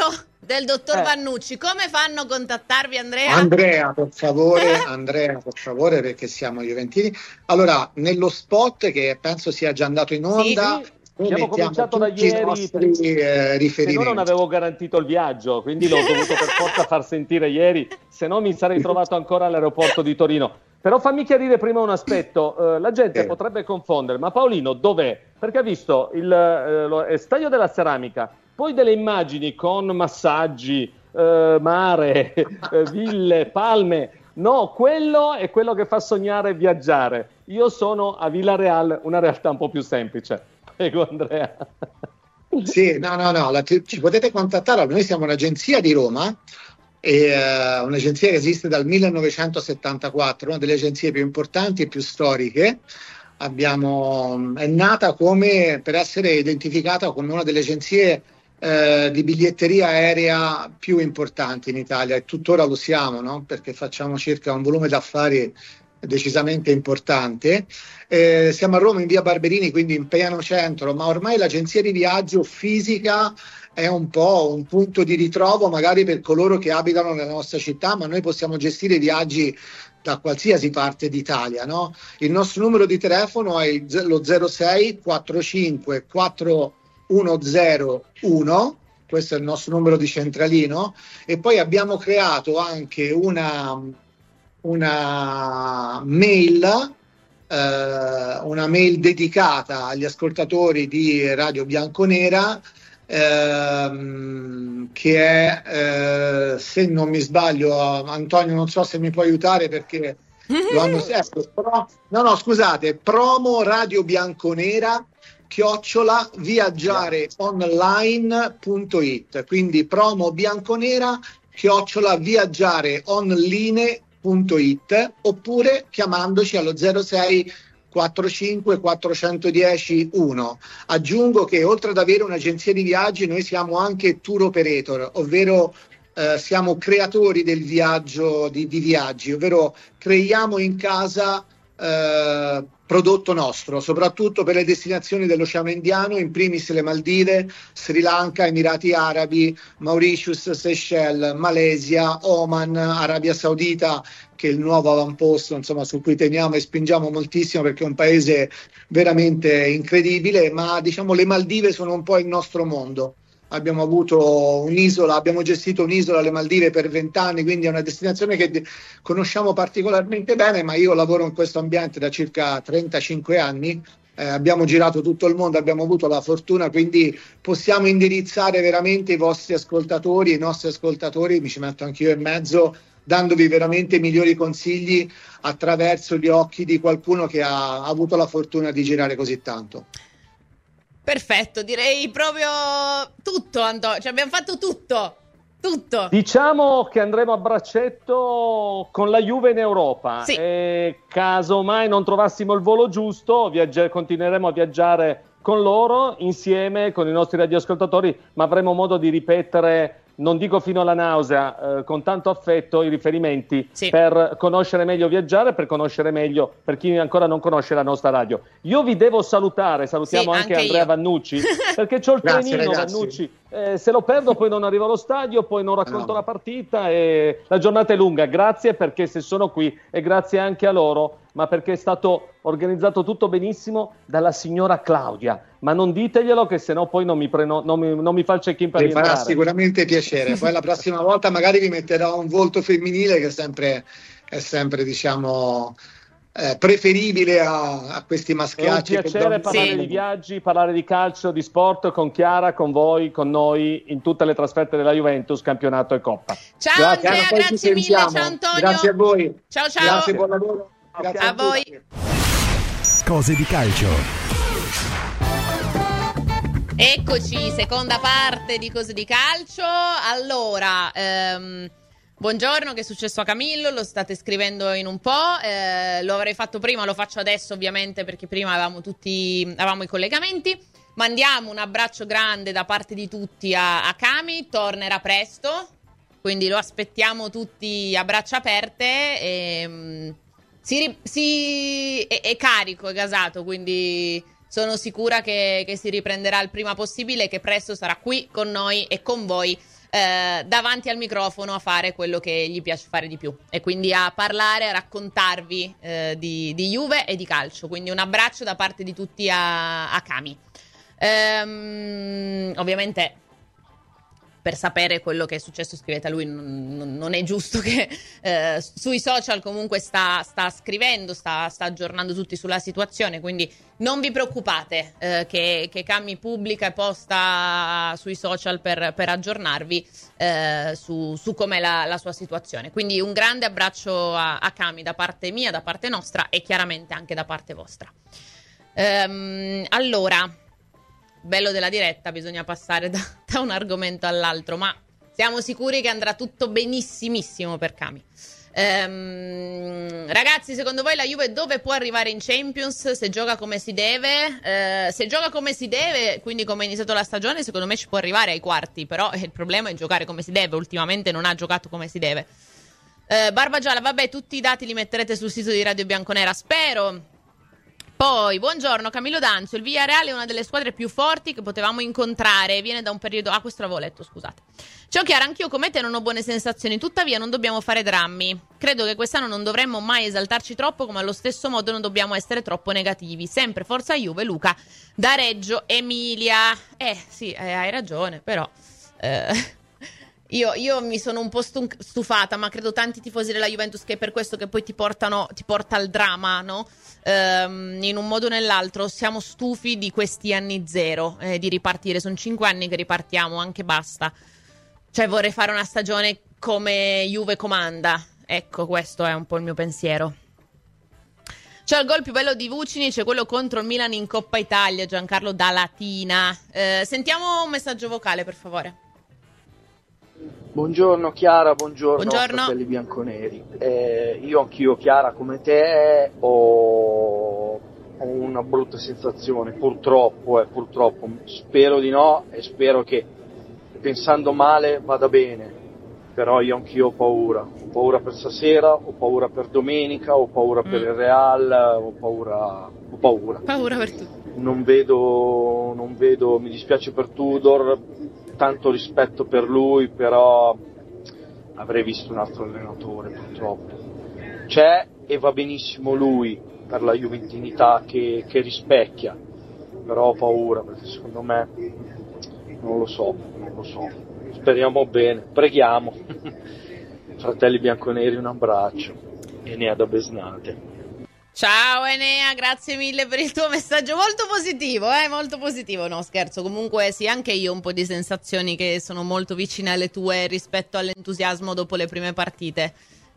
S3: del dottor
S6: Eh.
S3: Vannucci. Come fanno a contattarvi, Andrea?
S6: Andrea, per favore, Andrea, per favore, perché siamo juventini. Allora, nello spot che penso sia già andato in onda,
S5: Sì,
S6: noi
S5: abbiamo
S6: mettiamo
S5: cominciato da
S6: tutti i
S5: ieri,
S6: nostri eh,
S5: se no
S6: riferimenti.
S5: non avevo garantito il viaggio, quindi l'ho dovuto per forza far sentire ieri, se no mi sarei trovato ancora all'aeroporto di Torino. Però fammi chiarire prima un aspetto, eh, la gente
S6: Sì.
S5: potrebbe confondere, ma Paolino dov'è? Perché ha visto il eh, lo- eh, Stadio della Ceramica, poi delle immagini con massaggi, eh, mare, eh, ville, palme. No, quello è quello che fa sognare e viaggiare. Io sono a Villarreal, una realtà un po' più semplice. Prego, Andrea.
S6: Sì, no, no, no, la- ci potete contattare, noi siamo un'agenzia di Roma, e, eh, un'agenzia che esiste dal millenovecentosettantaquattro, una delle agenzie più importanti e più storiche. Abbiamo, è nata come per essere identificata come una delle agenzie eh, di biglietteria aerea più importanti in Italia, e tuttora lo siamo, no? Perché facciamo circa un volume d'affari decisamente importante. Eh, siamo a Roma in via Barberini, quindi in pieno centro, ma ormai l'agenzia di viaggio fisica è un po' un punto di ritrovo magari per coloro che abitano nella nostra città, ma noi possiamo gestire viaggi da qualsiasi parte d'Italia, no? Il nostro numero di telefono è il, lo zero sei quarantacinque quattromilauno, questo è il nostro numero di centralino, e poi abbiamo creato anche una, una mail eh, una mail dedicata agli ascoltatori di Radio Bianconera, ehm, che è, eh, se non mi sbaglio, Antonio, non so se mi puoi aiutare perché lo hanno ecco, però, no no scusate, promo Radio Bianconera chiocciola viaggiareonline punto it, quindi promo bianconera chiocciola viaggiareonline punto it, oppure chiamandoci allo zero sei quarantacinque quattrocentodieci uno. Aggiungo che oltre ad avere un'agenzia di viaggi, noi siamo anche tour operator, ovvero eh, siamo creatori del viaggio di, di viaggi, ovvero creiamo in casa eh, prodotto nostro, soprattutto per le destinazioni dell'Oceano Indiano, in primis le Maldive, Sri Lanka, Emirati Arabi, Mauritius, Seychelles, Malesia, Oman, Arabia Saudita, che è il nuovo avamposto, insomma, su cui teniamo e spingiamo moltissimo perché è un paese veramente incredibile, ma diciamo le Maldive sono un po' il nostro mondo. Abbiamo avuto un'isola, abbiamo gestito un'isola alle Maldive per vent'anni, quindi è una destinazione che conosciamo particolarmente bene, ma io lavoro in questo ambiente da circa trentacinque anni, eh, abbiamo girato tutto il mondo, abbiamo avuto la fortuna, quindi possiamo indirizzare veramente i vostri ascoltatori, i nostri ascoltatori, mi ci metto anch'io in mezzo, dandovi veramente i migliori consigli attraverso gli occhi di qualcuno che ha avuto la fortuna di girare così tanto.
S3: Perfetto, direi proprio tutto, Antonio. Cioè, abbiamo fatto tutto. Tutto.
S5: Diciamo che andremo a braccetto con la Juve in Europa.
S3: Sì.
S5: E caso mai non trovassimo il volo giusto, viaggi- continueremo a viaggiare con loro, insieme con i nostri radioascoltatori, ma avremo modo di ripetere, non dico fino alla nausea, eh, con tanto affetto i riferimenti,
S3: Sì.
S5: per conoscere meglio viaggiare, per conoscere meglio, per chi ancora non conosce la nostra radio. Io vi devo salutare, salutiamo
S3: Sì,
S5: anche,
S3: anche
S5: Andrea
S3: io.
S5: Vannucci, perché c'ho il
S6: Grazie,
S5: trenino,
S6: ragazzi.
S5: Vannucci, eh, se lo perdo poi non arrivo allo stadio, poi non racconto
S6: No.
S5: la partita e la giornata è lunga. Grazie perché se sono qui e grazie anche a loro, ma perché è stato organizzato tutto benissimo dalla signora Claudia, ma non diteglielo che sennò poi non mi, preno, non mi, non mi fa il check-in per
S6: Mi farà
S5: rientrare.
S6: sicuramente piacere. Poi la prossima volta magari vi metterò un volto femminile che è sempre, è sempre diciamo, eh, preferibile a, a questi
S5: È un
S6: maschiacci. che
S5: piacere
S6: donne-
S5: parlare
S3: Sì.
S5: di viaggi, parlare di calcio, di sport con Chiara, con voi, con noi in tutte le trasferte della Juventus, campionato e Coppa.
S3: Ciao
S6: Grazie,
S3: Andrea,
S6: poi ci
S3: grazie mille.
S6: sentiamo.
S3: Ciao Antonio.
S6: Grazie a voi.
S3: Ciao ciao.
S6: Grazie, buon lavoro. Grazie
S3: A voi.
S6: tutti.
S7: Cose di calcio.
S3: Eccoci, seconda parte di Cose di Calcio. Allora, ehm, buongiorno, che è successo a Camillo? Lo state scrivendo in un po', eh, lo avrei fatto prima, lo faccio adesso ovviamente perché prima avevamo tutti, avevamo i collegamenti. Mandiamo un abbraccio grande da parte di tutti a, a Cami, tornerà presto, quindi lo aspettiamo tutti a braccia aperte e mm, si, ri- si è, è carico, è gasato, quindi sono sicura che, che si riprenderà il prima possibile e che presto sarà qui con noi e con voi eh, davanti al microfono a fare quello che gli piace fare di più, e quindi a parlare, a raccontarvi eh, di, di Juve e di calcio. Quindi un abbraccio da parte di tutti a, a Cami. Ehm, ovviamente, per sapere quello che è successo scrivete a lui, non, non è giusto che eh, sui social comunque sta, sta scrivendo, sta, sta aggiornando tutti sulla situazione, quindi non vi preoccupate eh, che, che Cami pubblica e posta sui social per, per aggiornarvi eh, su, su com'è la, la sua situazione. Quindi un grande abbraccio a, a Cami da parte mia, da parte nostra e chiaramente anche da parte vostra. Ehm, allora... bello della diretta, bisogna passare da, da un argomento all'altro, ma siamo sicuri che andrà tutto benissimissimo per Cami. Ehm, ragazzi, secondo voi la Juve dove può arrivare in Champions se gioca come si deve? Eh, se gioca come si deve, quindi come è iniziato la stagione, secondo me ci può arrivare ai quarti, però il problema è giocare come si deve. Ultimamente non ha giocato come si deve. Eh, Barba Gialla, vabbè, tutti i dati li metterete sul sito di Radio Bianconera, spero. Poi, buongiorno, Camillo D'Anzio, il Villarreal è una delle squadre più forti che potevamo incontrare, viene da un periodo... Ah, questo l'avevo letto, scusate. Ciao Chiara, anch'io come te non ho buone sensazioni, tuttavia non dobbiamo fare drammi. Credo che quest'anno non dovremmo mai esaltarci troppo, come allo stesso modo non dobbiamo essere troppo negativi. Sempre forza Juve, Luca, da Reggio Emilia. Eh, sì, eh, hai ragione, però... Eh... Io, io mi sono un po' stufata, ma credo tanti tifosi della Juventus, che è per questo che poi ti portano, ti porta al dramma, no? Ehm, in un modo o nell'altro siamo stufi di questi anni zero, eh, di ripartire. Sono cinque anni che ripartiamo, anche basta. Cioè vorrei fare una stagione come Juve comanda. Ecco, questo è un po' il mio pensiero. C'è il gol più bello di Vucinic, quello contro il Milan in Coppa Italia, Giancarlo da Latina. Eh, sentiamo un messaggio vocale, per favore.
S8: Buongiorno Chiara, buongiorno,
S3: buongiorno.
S8: Fratelli Bianconeri. Eh, io anch'io, Chiara, come te, ho, ho una brutta sensazione, purtroppo, eh, purtroppo. Spero di no e spero che, pensando male, vada bene. Però io anch'io ho paura. Ho paura per stasera, ho paura per domenica, ho paura mm. per il Real, ho paura, ho paura.
S3: Paura per tutto.
S8: Non vedo, non vedo, mi dispiace per Tudor, tanto rispetto per lui, però avrei visto un altro allenatore, purtroppo. C'è e va benissimo lui per la juventinità che, che rispecchia, però ho paura perché secondo me non lo so, non lo so. Speriamo bene, preghiamo. Fratelli bianconeri, un abbraccio. Enea da Besnate.
S3: Ciao Enea, grazie mille per il tuo messaggio, molto positivo, eh, molto positivo, no scherzo, comunque sì, anche io ho un po' di sensazioni che sono molto vicine alle tue rispetto all'entusiasmo dopo le prime partite.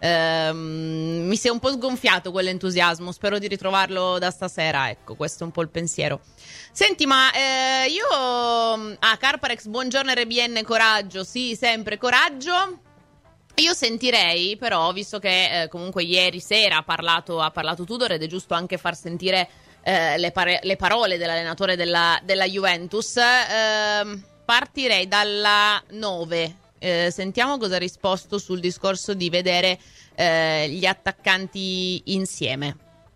S3: Ehm, mi si è un po' sgonfiato quell'entusiasmo, spero di ritrovarlo da stasera, ecco, questo è un po' il pensiero. Senti, ma eh, io... Ah, Carparex, buongiorno R B N, coraggio, sì, sempre coraggio. Io sentirei però, visto che eh, comunque ieri sera ha parlato, ha parlato Tudor ed è giusto anche far sentire eh, le, pare- le parole dell'allenatore della, della Juventus, eh, partirei dalla nove. Eh, sentiamo cosa ha risposto sul discorso di vedere eh, gli attaccanti insieme.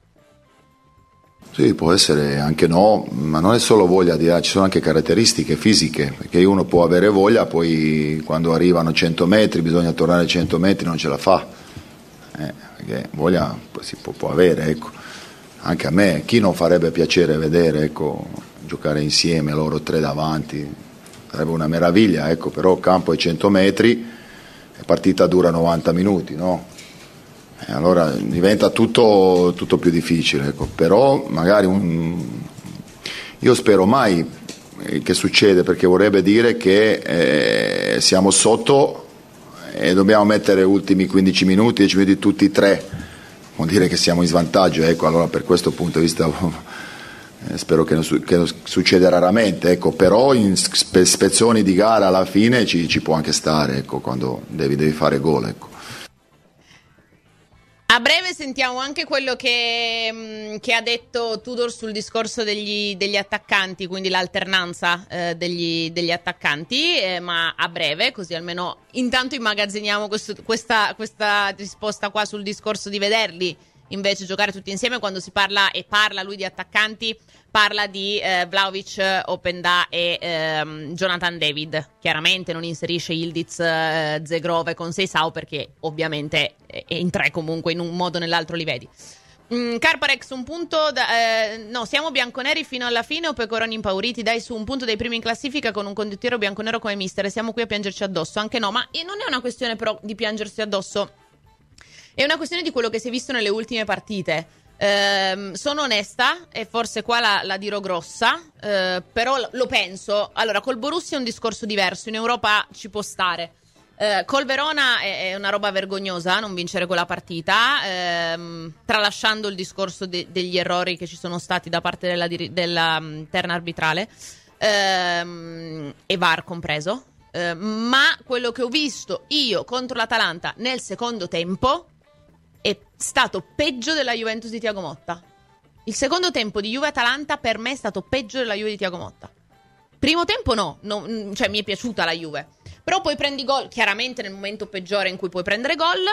S9: Sì, può essere anche no, ma non è solo voglia di là, ci sono anche caratteristiche fisiche, perché uno può avere voglia, poi quando arrivano cento metri, bisogna tornare cento metri, non ce la fa, eh, perché voglia si può, può avere, ecco. Anche a me, chi non farebbe piacere vedere, ecco, giocare insieme, loro tre davanti, sarebbe una meraviglia, ecco, però campo è cento metri, la partita dura novanta minuti, no? Allora diventa tutto, tutto più difficile, ecco. Però magari un... io spero mai che succede, perché vorrebbe dire che eh, siamo sotto e dobbiamo mettere ultimi quindici minuti, dieci minuti tutti e tre, vuol dire che siamo in svantaggio, ecco. Allora per questo punto di vista eh, spero che non, su- che non succeda raramente, ecco. Però in spe- spezzoni di gara alla fine ci, ci può anche stare, ecco, quando devi, devi fare gol, ecco.
S3: A breve sentiamo anche quello che, che ha detto Tudor sul discorso degli, degli attaccanti, quindi l'alternanza eh, degli, degli attaccanti, eh, ma a breve, così almeno intanto immagazziniamo questo, questa, questa risposta qua sul discorso di vederli invece giocare tutti insieme quando si parla e parla lui di attaccanti, parla di eh, Vlahovic, Openda e ehm, Jonathan David. Chiaramente non inserisce Ildiz, eh, Zegrov e Conceição perché ovviamente eh, in tre comunque in un modo o nell'altro li vedi. Mm, Carparex, un punto da, eh, no, siamo bianconeri fino alla fine o pecoroni impauriti? Dai su un punto dei primi in classifica con un condottiero bianconero come mister e siamo qui a piangerci addosso. Anche no, ma non è una questione però di piangersi addosso, è una questione di quello che si è visto nelle ultime partite. Eh, sono onesta e forse qua la, la dirò grossa, eh, però lo penso. Allora, col Borussia è un discorso diverso, in Europa ci può stare. Eh, col Verona è, è una roba vergognosa non vincere quella partita, ehm, tralasciando il discorso de- degli errori che ci sono stati da parte della, diri- della um, terna arbitrale, ehm, e V A R compreso. Eh, ma quello che ho visto io contro l'Atalanta nel secondo tempo è stato peggio della Juventus di Thiago Motta. Il secondo tempo di Juve-Atalanta per me è stato peggio della Juve di Thiago Motta. Primo tempo no, no, cioè mi è piaciuta la Juve, però poi prendi gol, chiaramente nel momento peggiore in cui puoi prendere gol,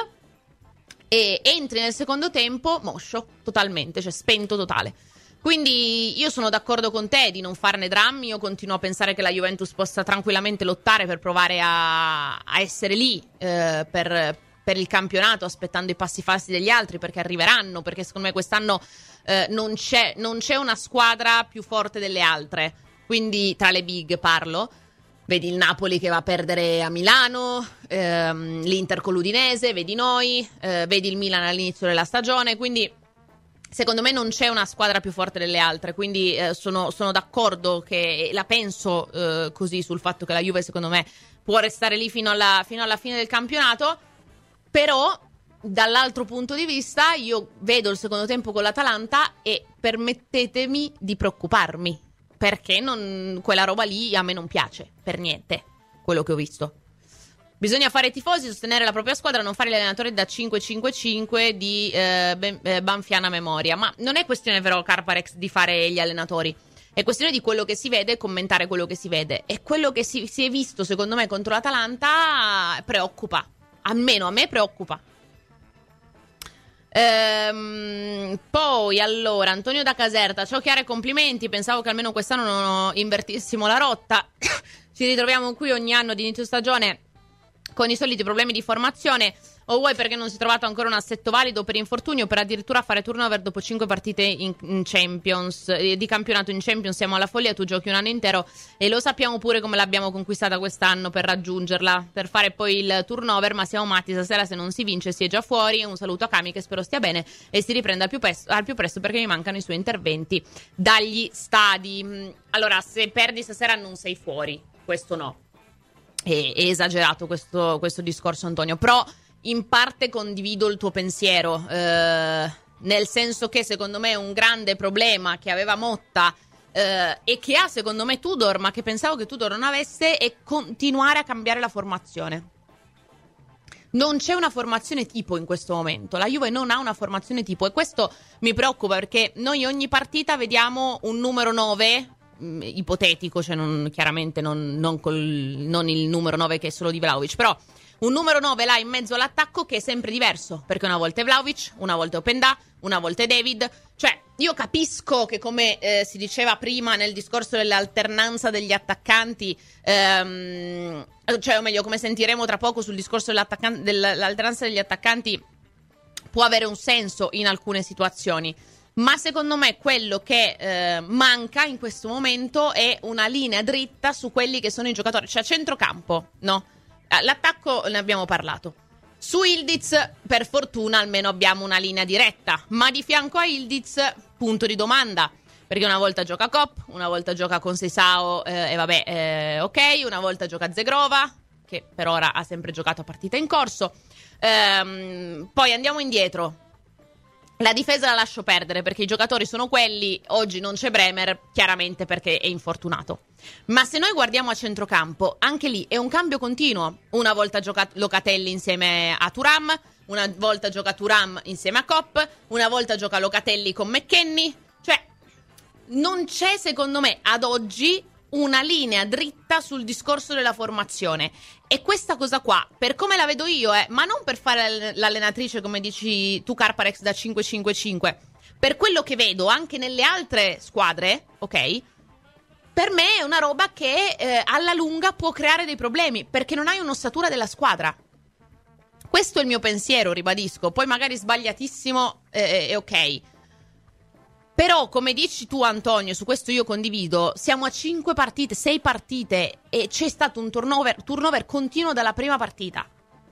S3: e entri nel secondo tempo moscio, totalmente, cioè spento totale. Quindi io sono d'accordo con te di non farne drammi, io continuo a pensare che la Juventus possa tranquillamente lottare per provare a, a essere lì eh, per... per il campionato, aspettando i passi falsi degli altri, perché arriveranno, perché secondo me quest'anno eh, non c'è, non c'è una squadra più forte delle altre, quindi tra le big parlo, vedi il Napoli che va a perdere a Milano, ehm, l'Inter con l'Udinese, vedi noi, eh, vedi il Milan all'inizio della stagione, quindi secondo me non c'è una squadra più forte delle altre, quindi eh, sono, sono d'accordo che la penso eh, così sul fatto che la Juve secondo me può restare lì fino alla, fino alla fine del campionato. Però dall'altro punto di vista io vedo il secondo tempo con l'Atalanta e permettetemi di preoccuparmi, perché non, quella roba lì a me non piace per niente, quello che ho visto. Bisogna fare i tifosi, sostenere la propria squadra, non fare l'allenatore da cinque cinque cinque di eh, ben, eh, banfiana memoria. Ma non è questione però, Carparex, di fare gli allenatori, è questione di quello che si vede e commentare quello che si vede, e quello che si, si è visto secondo me contro l'Atalanta preoccupa. Almeno a me preoccupa. Ehm, poi allora Antonio da Caserta, ciao Chiara e complimenti, pensavo che almeno quest'anno non invertissimo la rotta. Ci ritroviamo qui ogni anno di inizio stagione con i soliti problemi di formazione, o vuoi perché non si è trovato ancora un assetto valido per infortunio, per addirittura fare turnover dopo cinque partite in, in Champions, eh, di campionato in Champions. Siamo alla follia, tu giochi un anno intero e lo sappiamo pure come l'abbiamo conquistata quest'anno per raggiungerla, per fare poi il turnover, ma siamo matti, stasera se non si vince si è già fuori. Un saluto a Cami che spero stia bene e si riprenda al più, presto, al più presto, perché mi mancano i suoi interventi dagli stadi. Allora, se perdi stasera non sei fuori, questo no, è, è esagerato questo, questo discorso, Antonio, però in parte condivido il tuo pensiero, eh, nel senso che secondo me un grande problema che aveva Motta eh, e che ha secondo me Tudor, ma che pensavo che Tudor non avesse, è continuare a cambiare la formazione. Non c'è una formazione tipo in questo momento, la Juve non ha una formazione tipo e questo mi preoccupa, perché noi ogni partita vediamo un numero nove mh, ipotetico, cioè non, chiaramente non, non, col, non il numero nove che è solo di Vlahovic, però un numero nove là in mezzo all'attacco che è sempre diverso, perché una volta è Vlahovic, una volta è Openda, una volta è David. Cioè, io capisco che, come eh, si diceva prima nel discorso dell'alternanza degli attaccanti, ehm, cioè, o meglio, come sentiremo tra poco sul discorso dell'alternanza degli attaccanti, può avere un senso in alcune situazioni. Ma secondo me quello che eh, manca in questo momento è una linea dritta su quelli che sono i giocatori, cioè a centrocampo, no? L'attacco ne abbiamo parlato. Su Ildiz, per fortuna, almeno abbiamo una linea diretta. Ma di fianco a Ildiz, punto di domanda. Perché una volta gioca Kopp, una volta gioca Conceição eh, e vabbè, eh, ok. Una volta gioca Zegrova, che per ora ha sempre giocato a partita in corso. Ehm, poi andiamo indietro. La difesa la lascio perdere perché i giocatori sono quelli. Oggi non c'è Bremer, chiaramente perché è infortunato. Ma se noi guardiamo a centrocampo, anche lì è un cambio continuo. Una volta gioca Locatelli insieme a Thuram, una volta gioca Thuram insieme a Kopp, una volta gioca Locatelli con McKennie. Cioè, non c'è secondo me ad oggi una linea dritta sul discorso della formazione. E questa cosa qua, per come la vedo io, eh, ma non per fare l'allenatrice come dici tu Karparex da cinque cinque cinque, per quello che vedo anche nelle altre squadre, ok? Per me è una roba che eh, alla lunga può creare dei problemi, perché non hai un'ossatura della squadra. Questo è il mio pensiero, ribadisco. Poi magari sbagliatissimo è eh, ok. Però, come dici tu, Antonio, su questo io condivido, siamo a cinque partite, sei partite e c'è stato un turnover, turnover continuo dalla prima partita.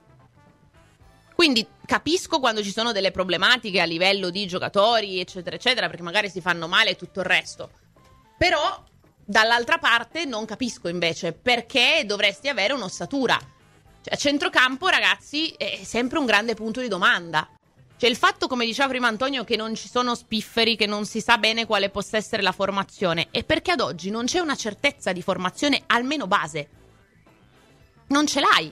S3: Quindi capisco quando ci sono delle problematiche a livello di giocatori, eccetera, eccetera, perché magari si fanno male e tutto il resto. Però, dall'altra parte, non capisco invece perché dovresti avere un'ossatura. Cioè, a centrocampo, ragazzi, è sempre un grande punto di domanda. Cioè il fatto, come diceva prima Antonio, che non ci sono spifferi, che non si sa bene quale possa essere la formazione, è perché ad oggi non c'è una certezza di formazione almeno base. Non ce l'hai.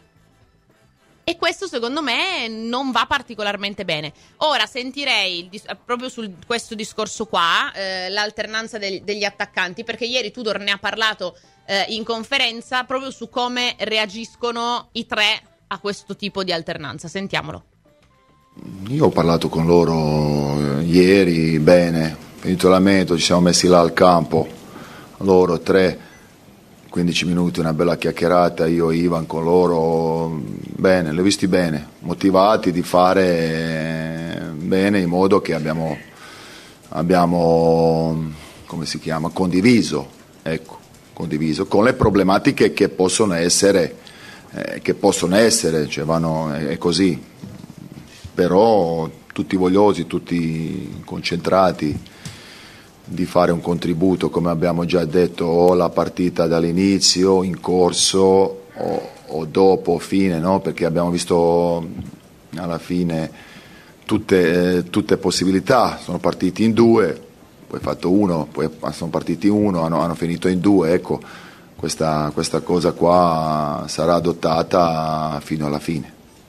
S3: E questo secondo me non va particolarmente bene. Ora sentirei il dis- proprio su questo discorso qua, eh, l'alternanza del- degli attaccanti, perché ieri Tudor ne ha parlato eh, in conferenza proprio su come reagiscono i tre a questo tipo di alternanza. Sentiamolo.
S9: Io ho parlato con loro ieri, bene, finito l'allenamento, ci siamo messi là al campo, loro tre, quindici minuti, una bella chiacchierata, io e Ivan con loro, bene, li ho visti bene, motivati di fare bene in modo che abbiamo, abbiamo come si chiama, condiviso, ecco, condiviso, con le problematiche che possono essere, eh, che possono essere, cioè vanno, è così. Però tutti vogliosi, tutti concentrati di fare un contributo, come abbiamo già detto, o la partita dall'inizio, in corso o, o dopo, fine, no? Perché abbiamo visto alla fine tutte, eh, tutte possibilità, sono partiti in due, poi fatto uno, poi sono partiti in uno, hanno, hanno finito in due, ecco, questa, questa cosa qua sarà adottata fino alla fine.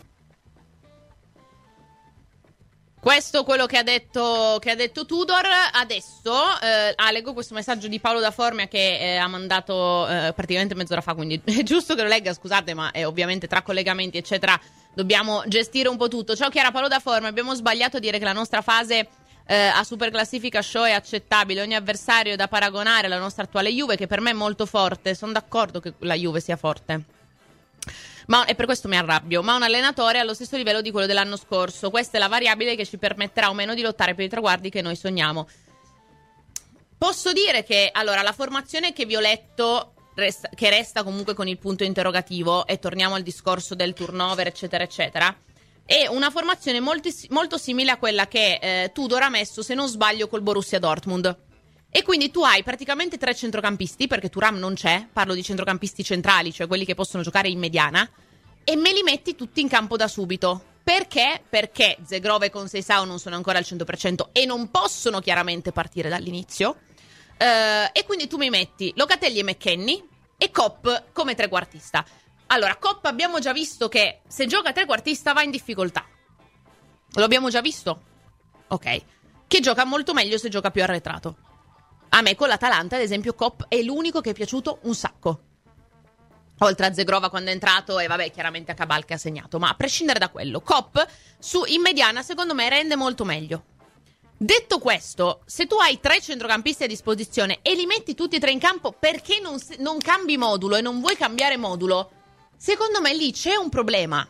S3: Questo è quello che ha detto, che ha detto Tudor. Adesso eh, ah, leggo questo messaggio di Paolo da Formia che eh, ha mandato eh, praticamente mezz'ora fa, quindi è giusto che lo legga, scusate, ma è ovviamente tra collegamenti eccetera dobbiamo gestire un po' tutto. Ciao Chiara, Paolo da Formia, abbiamo sbagliato a dire che la nostra fase eh, a Super Classifica Show è accettabile, ogni avversario è da paragonare alla nostra attuale Juve, che per me è molto forte, sono d'accordo che la Juve sia forte. Ma, e per questo mi arrabbio, ma un allenatore allo stesso livello di quello dell'anno scorso. Questa è la variabile che ci permetterà o meno di lottare per i traguardi che noi sogniamo. Posso dire che, allora, la formazione che vi ho letto, resta, che resta comunque con il punto interrogativo, e torniamo al discorso del turnover, eccetera, eccetera, è una formazione molti, molto simile a quella che eh, Tudor ha messo, se non sbaglio, col Borussia Dortmund. E quindi tu hai praticamente tre centrocampisti, perché Thuram non c'è, parlo di centrocampisti centrali, cioè quelli che possono giocare in mediana, e me li metti tutti in campo da subito. Perché? Perché Zegrova e Conceição non sono ancora al cento per cento e non possono chiaramente partire dall'inizio. Uh, e quindi tu mi metti Locatelli e McKennie e Kopp come trequartista. Allora, Kopp abbiamo già visto che se gioca trequartista va in difficoltà. Lo abbiamo già visto? Ok. Che gioca molto meglio se gioca più arretrato. A me con l'Atalanta, ad esempio, Kopp è l'unico che è piaciuto un sacco. Oltre a Zegrova quando è entrato e vabbè, chiaramente a Cabal che ha segnato. Ma a prescindere da quello, Kopp su, in mediana secondo me rende molto meglio. Detto questo, se tu hai tre centrocampisti a disposizione e li metti tutti e tre in campo perché non, non cambi modulo e non vuoi cambiare modulo, secondo me lì c'è un problema.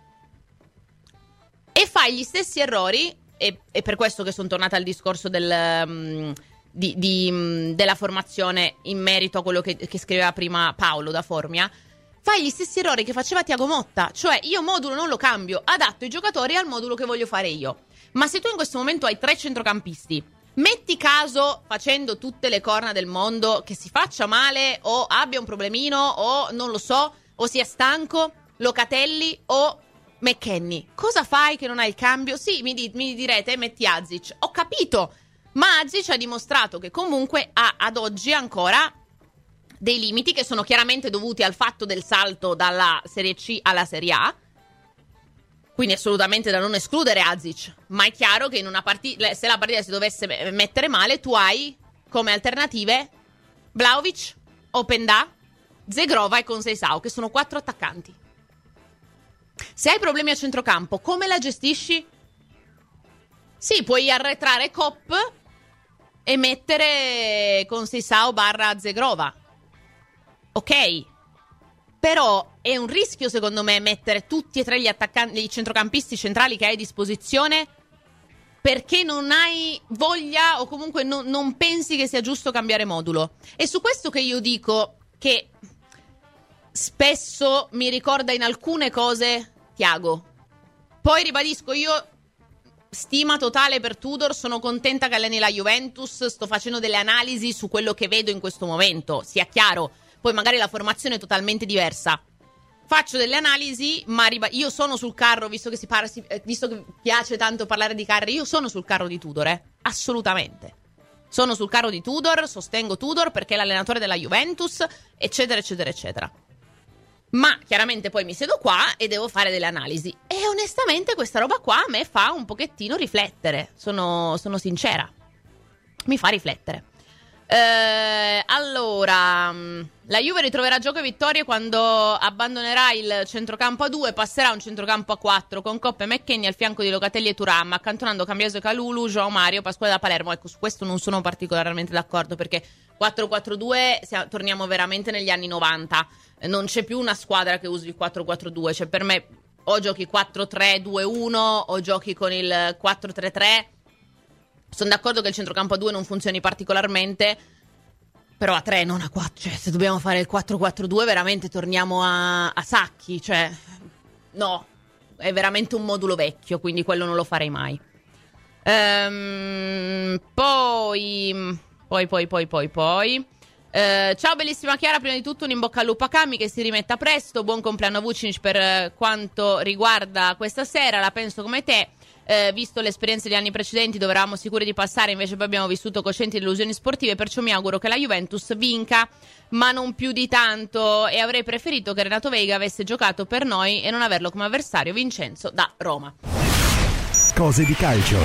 S3: E fai gli stessi errori, e è per questo che sono tornata al discorso del... Um, Di, di, della formazione in merito a quello che, che scriveva prima Paolo da Formia, fai gli stessi errori che faceva Thiago Motta, cioè io modulo non lo cambio, adatto i giocatori al modulo che voglio fare io. Ma se tu in questo momento hai tre centrocampisti, metti caso, facendo tutte le corna del mondo, che si faccia male o abbia un problemino o non lo so, o sia stanco, Locatelli o McKennie, cosa fai che non hai il cambio? Sì, mi, di, mi direte metti Azic, ho capito. Ma Azic ha dimostrato che comunque ha ad oggi ancora dei limiti che sono chiaramente dovuti al fatto del salto dalla Serie C alla Serie A. Quindi assolutamente da non escludere Azic. Ma è chiaro che in una partita, se la partita si dovesse mettere male, tu hai come alternative Vlahovic Openda, Zegrova e Conceição, che sono quattro attaccanti. Se hai problemi a centrocampo, come la gestisci? Sì, puoi arretrare Kopp e mettere Conceição barra Zegrova. Ok. Però è un rischio, secondo me, mettere tutti e tre gli attaccanti, i centrocampisti centrali che hai a disposizione, perché non hai voglia o comunque no, non pensi che sia giusto cambiare modulo. È su questo che io dico che spesso mi ricorda in alcune cose Thiago. Poi ribadisco, io stima totale per Tudor, sono contenta che alleni la Juventus, sto facendo delle analisi su quello che vedo in questo momento, sia chiaro. Poi magari la formazione è totalmente diversa. Faccio delle analisi, ma riba- io sono sul carro, visto che si parla, si, eh, visto che piace tanto parlare di carri, io sono sul carro di Tudor, eh? Assolutamente. Sono sul carro di Tudor, sostengo Tudor perché è l'allenatore della Juventus, eccetera, eccetera, eccetera. Ma chiaramente poi mi siedo qua e devo fare delle analisi. E onestamente questa roba qua a me fa un pochettino riflettere. Sono, sono sincera. Mi fa riflettere. Eh, allora, la Juve ritroverà gioco e vittorie quando abbandonerà il centrocampo a due, passerà a un centrocampo a quattro con Kopp e McKennie al fianco di Locatelli e Thuram, accantonando Cambiaso e Kalulu, João Mario, Pasquale da Palermo. Ecco, su questo non sono particolarmente d'accordo, perché quattro quattro due siamo, torniamo veramente negli anni novanta. Non c'è più una squadra che usi il quattro quattro due, cioè per me o giochi quattro tre due uno o giochi con il quattro tre tre. Sono d'accordo che il centrocampo a due non funzioni particolarmente, però a tre, non a quattro. Cioè, se dobbiamo fare il quattro quattro due, veramente torniamo a, a Sacchi. Cioè, no, è veramente un modulo vecchio, quindi quello non lo farei mai. Ehm, poi, poi, poi, poi, poi, poi. Eh, ciao bellissima Chiara, prima di tutto un in bocca al lupo a Cami che si rimetta presto. Buon compleanno a Vucinic per eh, quanto riguarda questa sera, la penso come te. Eh, visto l'esperienza degli anni precedenti dove eravamo sicuri di passare, invece poi abbiamo vissuto coscienti di illusioni sportive, perciò mi auguro che la Juventus vinca, ma non più di tanto, e avrei preferito che Renato Veiga avesse giocato per noi e non averlo come avversario. Vincenzo da Roma.
S7: Cose di calcio.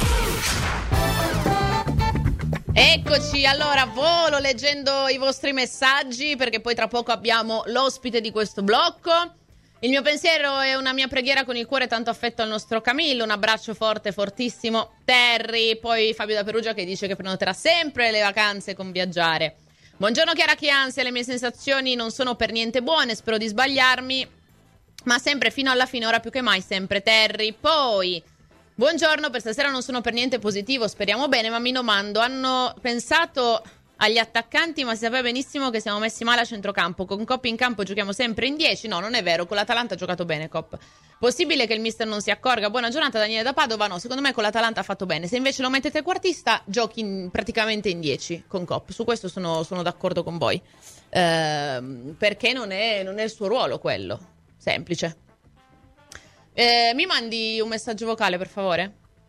S3: Eccoci, allora volo leggendo i vostri messaggi, perché poi tra poco abbiamo l'ospite di questo blocco. Il mio pensiero è una mia preghiera con il cuore tanto affetto al nostro Camillo, un abbraccio forte, fortissimo, Terry. Poi Fabio da Perugia che dice che prenoterà sempre le vacanze con Viaggiare. Buongiorno Chiara, che ansia, le mie sensazioni non sono per niente buone, spero di sbagliarmi, ma sempre fino alla fine, ora più che mai, sempre Terry. Poi, buongiorno, per stasera non sono per niente positivo, speriamo bene, ma mi domando, hanno pensato agli attaccanti, ma si sapeva benissimo che siamo messi male a centrocampo. Con Kopp in campo giochiamo sempre in dieci. No, non è vero, con l'Atalanta ha giocato bene Kopp. Possibile che il mister non si accorga? Buona giornata Daniele da Padova. No, secondo me con l'Atalanta ha fatto bene. Se invece lo mettete quartista, giochi in, praticamente in dieci con Kopp. Su questo sono, sono d'accordo con voi, ehm, perché non è, non è il suo ruolo quello. Semplice. eh, Mi mandi un messaggio vocale, per favore?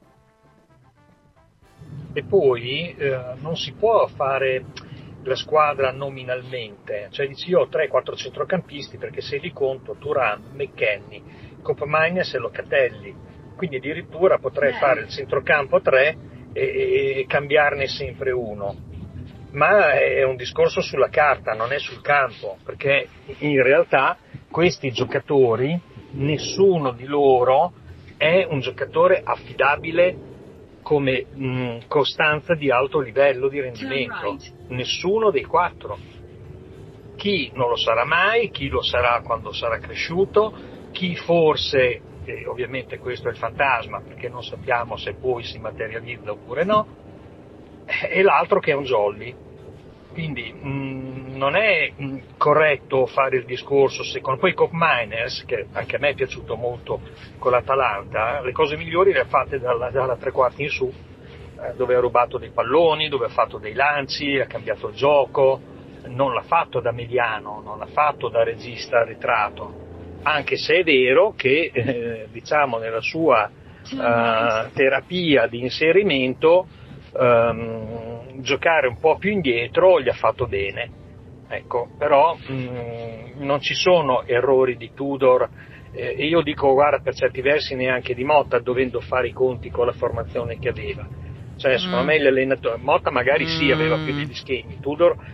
S10: E poi eh, non si può fare la squadra nominalmente, cioè dici io ho tre quattro centrocampisti, perché se li conto Thuram, McKennie, Koopmeiners e Locatelli, quindi addirittura potrei eh. fare il centrocampo tre e, e cambiarne sempre uno, ma è un discorso sulla carta, non è sul campo, perché in realtà questi giocatori, nessuno di loro è un giocatore affidabile come mh, costanza di alto livello di rendimento, nessuno dei quattro. Chi non lo sarà mai, chi lo sarà quando sarà cresciuto, chi forse, e ovviamente questo è il fantasma perché non sappiamo se poi si materializza oppure no, e l'altro che è un jolly. Quindi mh, non è mh, corretto fare il discorso, secondo poi Koopmeiners, che anche a me è piaciuto molto con l'Atalanta, le cose migliori le ha fatte dalla, dalla tre quarti in su, eh, dove ha rubato dei palloni, dove ha fatto dei lanci, ha cambiato il gioco, non l'ha fatto da mediano, non l'ha fatto da regista arretrato, anche se è vero che eh, diciamo nella sua eh, terapia di inserimento Um, giocare un po' più indietro gli ha fatto bene, ecco, però um, non ci sono errori di Tudor, eh, e io dico guarda per certi versi neanche di Motta, dovendo fare i conti con la formazione che aveva, cioè secondo mm. me l'allenatore Motta magari mm. sì aveva più degli schemi, Tudor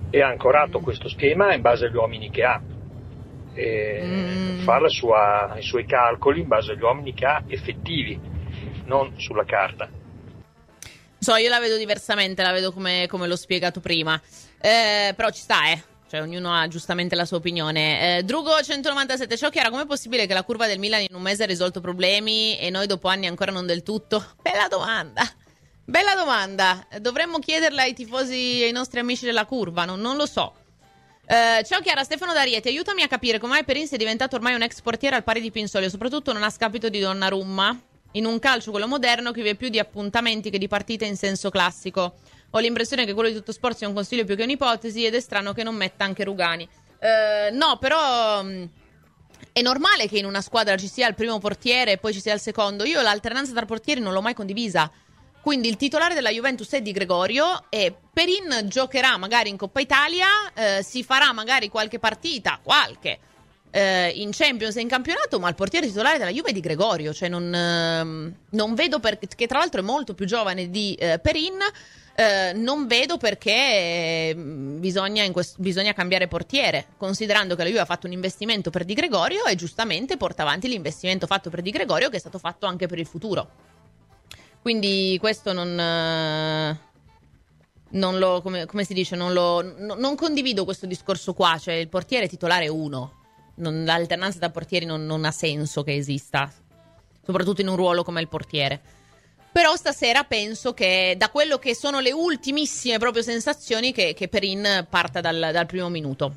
S10: e ha ancorato questo schema in base agli uomini che ha, e mm. fa la sua, i suoi calcoli in base agli uomini che ha effettivi, non sulla carta.
S3: So, io la vedo diversamente, la vedo come, come l'ho spiegato prima, eh, però ci sta, eh. Cioè, ognuno ha giustamente la sua opinione. Eh, Drugo centonovantasette, ciao Chiara, com'è possibile che la curva del Milan in un mese ha risolto problemi e noi dopo anni ancora non del tutto? Bella domanda, bella domanda. Dovremmo chiederla ai tifosi e ai nostri amici della curva, non, non lo so. Eh, ciao Chiara, Stefano D'Arieti, aiutami a capire come Perin sia diventato ormai un ex portiere al pari di Pinsoglio, soprattutto non a scapito di Donnarumma, in un calcio quello moderno che vive più di appuntamenti che di partite in senso classico. Ho l'impressione che quello di Tutto Sport sia un consiglio più che un'ipotesi ed è strano che non metta anche Rugani. Eh, no, però mh, è normale che in una squadra ci sia il primo portiere e poi ci sia il secondo. Io l'alternanza tra portieri non l'ho mai condivisa. Quindi il titolare della Juventus è Di Gregorio e Perin giocherà magari in Coppa Italia, eh, si farà magari qualche partita, qualche, eh, in Champions e in campionato, ma il portiere titolare della Juve è Di Gregorio. Cioè non, eh, non vedo perché, che tra l'altro è molto più giovane di eh, Perin. Uh, non vedo perché bisogna, in quest- bisogna cambiare portiere, considerando che la Juve ha fatto un investimento per Di Gregorio e giustamente porta avanti l'investimento fatto per Di Gregorio, che è stato fatto anche per il futuro. Quindi questo non, uh, non lo, come, come si dice, non lo, no, non condivido questo discorso qua, cioè il portiere titolare è uno, non, l'alternanza da portieri non, non ha senso che esista, soprattutto in un ruolo come il portiere. Però stasera penso che da quello che sono le ultimissime proprio sensazioni che, che Perin parta dal, dal primo minuto.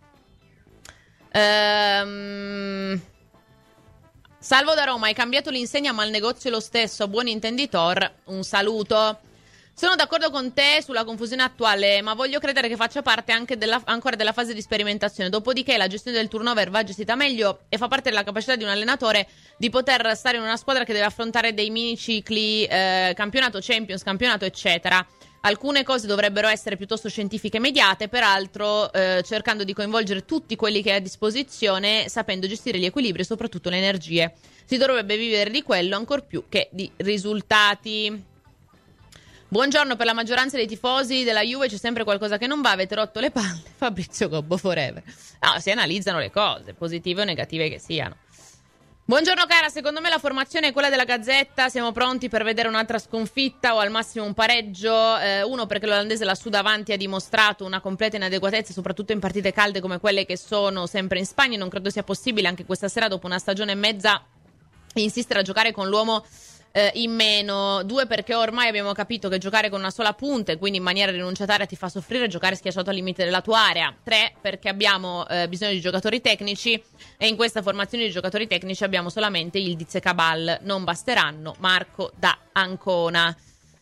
S3: Ehm... Salvo da Roma, hai cambiato l'insegna ma il negozio è lo stesso, buon intenditor, un saluto. Sono d'accordo con te sulla confusione attuale, ma voglio credere che faccia parte anche della, ancora della fase di sperimentazione. Dopodiché la gestione del turnover va gestita meglio e fa parte della capacità di un allenatore di poter stare in una squadra che deve affrontare dei mini cicli, eh, campionato, Champions, campionato, eccetera. Alcune cose dovrebbero essere piuttosto scientifiche e immediate, peraltro eh, cercando di coinvolgere tutti quelli che ha a disposizione, sapendo gestire gli equilibri e soprattutto le energie. Si dovrebbe vivere di quello ancor più che di risultati. Buongiorno, per la maggioranza dei tifosi della Juve c'è sempre qualcosa che non va, avete rotto le palle, Fabrizio Gobbo forever. No, si analizzano le cose, positive o negative che siano. Buongiorno cara, secondo me la formazione è quella della Gazzetta, siamo pronti per vedere un'altra sconfitta o al massimo un pareggio, eh, uno perché l'olandese lassù davanti ha dimostrato una completa inadeguatezza soprattutto in partite calde come quelle che sono sempre in Spagna, non credo sia possibile anche questa sera dopo una stagione e mezza insistere a giocare con l'uomo eh, in meno, due perché ormai abbiamo capito che giocare con una sola punta e quindi in maniera rinunciataria ti fa soffrire, giocare schiacciato al limite della tua area, tre perché abbiamo eh, bisogno di giocatori tecnici e in questa formazione di giocatori tecnici abbiamo solamente Ildiz e Cabal, non basteranno. Marco da Ancona.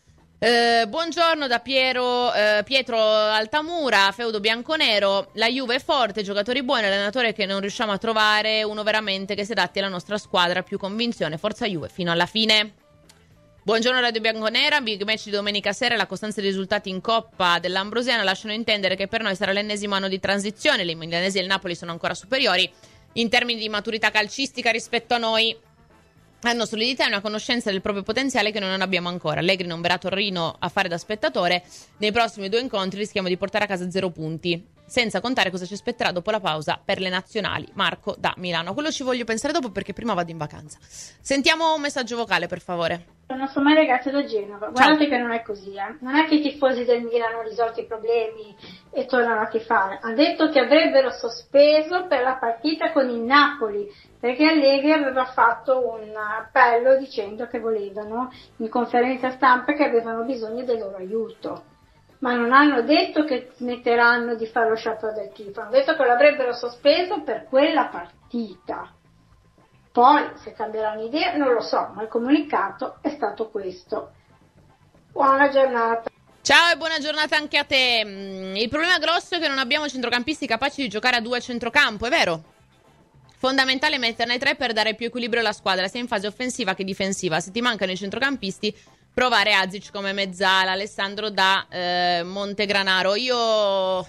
S3: Eh, buongiorno da Piero, eh, Pietro Altamura, feudo bianconero, la Juve è forte, giocatori buoni, allenatore che non riusciamo a trovare uno veramente che si adatti alla nostra squadra, più convinzione, forza Juve fino alla fine. Buongiorno Radio Bianconera, big match di domenica sera, la costanza dei risultati in Coppa dell'Ambrosiana lasciano intendere che per noi sarà l'ennesimo anno di transizione, i milanesi e il Napoli sono ancora superiori in termini di maturità calcistica rispetto a noi. Hanno solidità e una conoscenza del proprio potenziale che noi non abbiamo ancora. Allegri non verrà a Torino a fare da spettatore. Nei prossimi due incontri rischiamo di portare a casa zero punti. Senza contare cosa ci aspetterà dopo la pausa per le nazionali. Marco da Milano. Quello ci voglio pensare dopo perché prima vado in vacanza. Sentiamo un messaggio vocale, per favore.
S11: Non so mai ragazze da Genova. Guardate che non è così, eh. Non è che i tifosi del Milan hanno risolto i problemi e tornano a tifare. Ha detto che avrebbero sospeso per la partita con il Napoli, perché Allegri aveva fatto un appello dicendo che volevano in conferenza stampa che avevano bisogno del loro aiuto. Ma non hanno detto che smetteranno di fare lo sciopero del tifo, hanno detto che l'avrebbero sospeso per quella partita. Poi, se cambieranno idea, non lo so, ma il comunicato è stato questo. Buona giornata.
S3: Ciao e buona giornata anche a te. Il problema grosso è che non abbiamo centrocampisti capaci di giocare a due a centrocampo, è vero? Fondamentale metterne tre per dare più equilibrio alla squadra, sia in fase offensiva che difensiva. Se ti mancano i centrocampisti, provare Azic come mezzala, Alessandro da eh, Montegranaro. Io... Ah,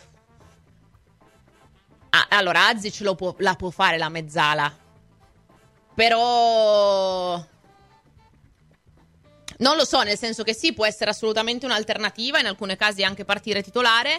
S3: allora, Azic lo può, la può fare la mezzala. Però Non lo so, nel senso che sì, può essere assolutamente un'alternativa, in alcuni casi anche partire titolare.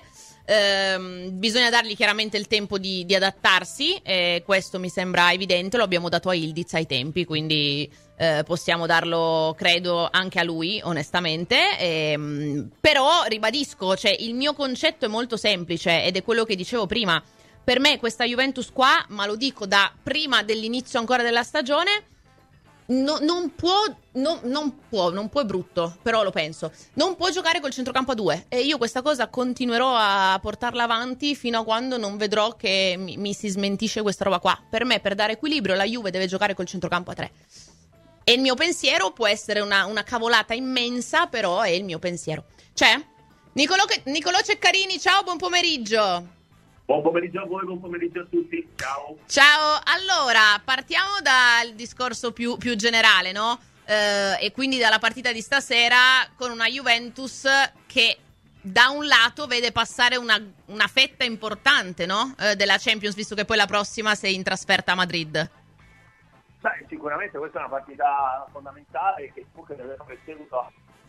S3: Ehm, bisogna dargli chiaramente il tempo di, di adattarsi, e questo mi sembra evidente, lo abbiamo dato a Ildiz ai tempi, quindi eh, possiamo darlo, credo, anche a lui, onestamente. Ehm, però ribadisco, cioè, il mio concetto è molto semplice ed è quello che dicevo prima. Per me questa Juventus qua, ma lo dico da prima dell'inizio ancora della stagione, No, non può, no, non può, non può è brutto, però lo penso. Non può giocare col centrocampo a due. E io questa cosa continuerò a portarla avanti fino a quando non vedrò che mi, mi si smentisce questa roba qua. Per me, per dare equilibrio, la Juve deve giocare col centrocampo a tre. E il mio pensiero può essere una, una cavolata immensa, però è il mio pensiero. C'è? Nicolò, Nicolò Ceccarini, ciao, buon pomeriggio.
S12: Buon pomeriggio a voi, buon pomeriggio a tutti, ciao.
S3: Ciao, allora partiamo dal discorso più, più generale, no? Eh, e quindi dalla partita di stasera, con una Juventus che da un lato vede passare una, una fetta importante, no? Eh, della Champions, visto che poi la prossima sei in trasferta a Madrid.
S12: Beh, sicuramente questa è una partita fondamentale che comunque deve essere seguita,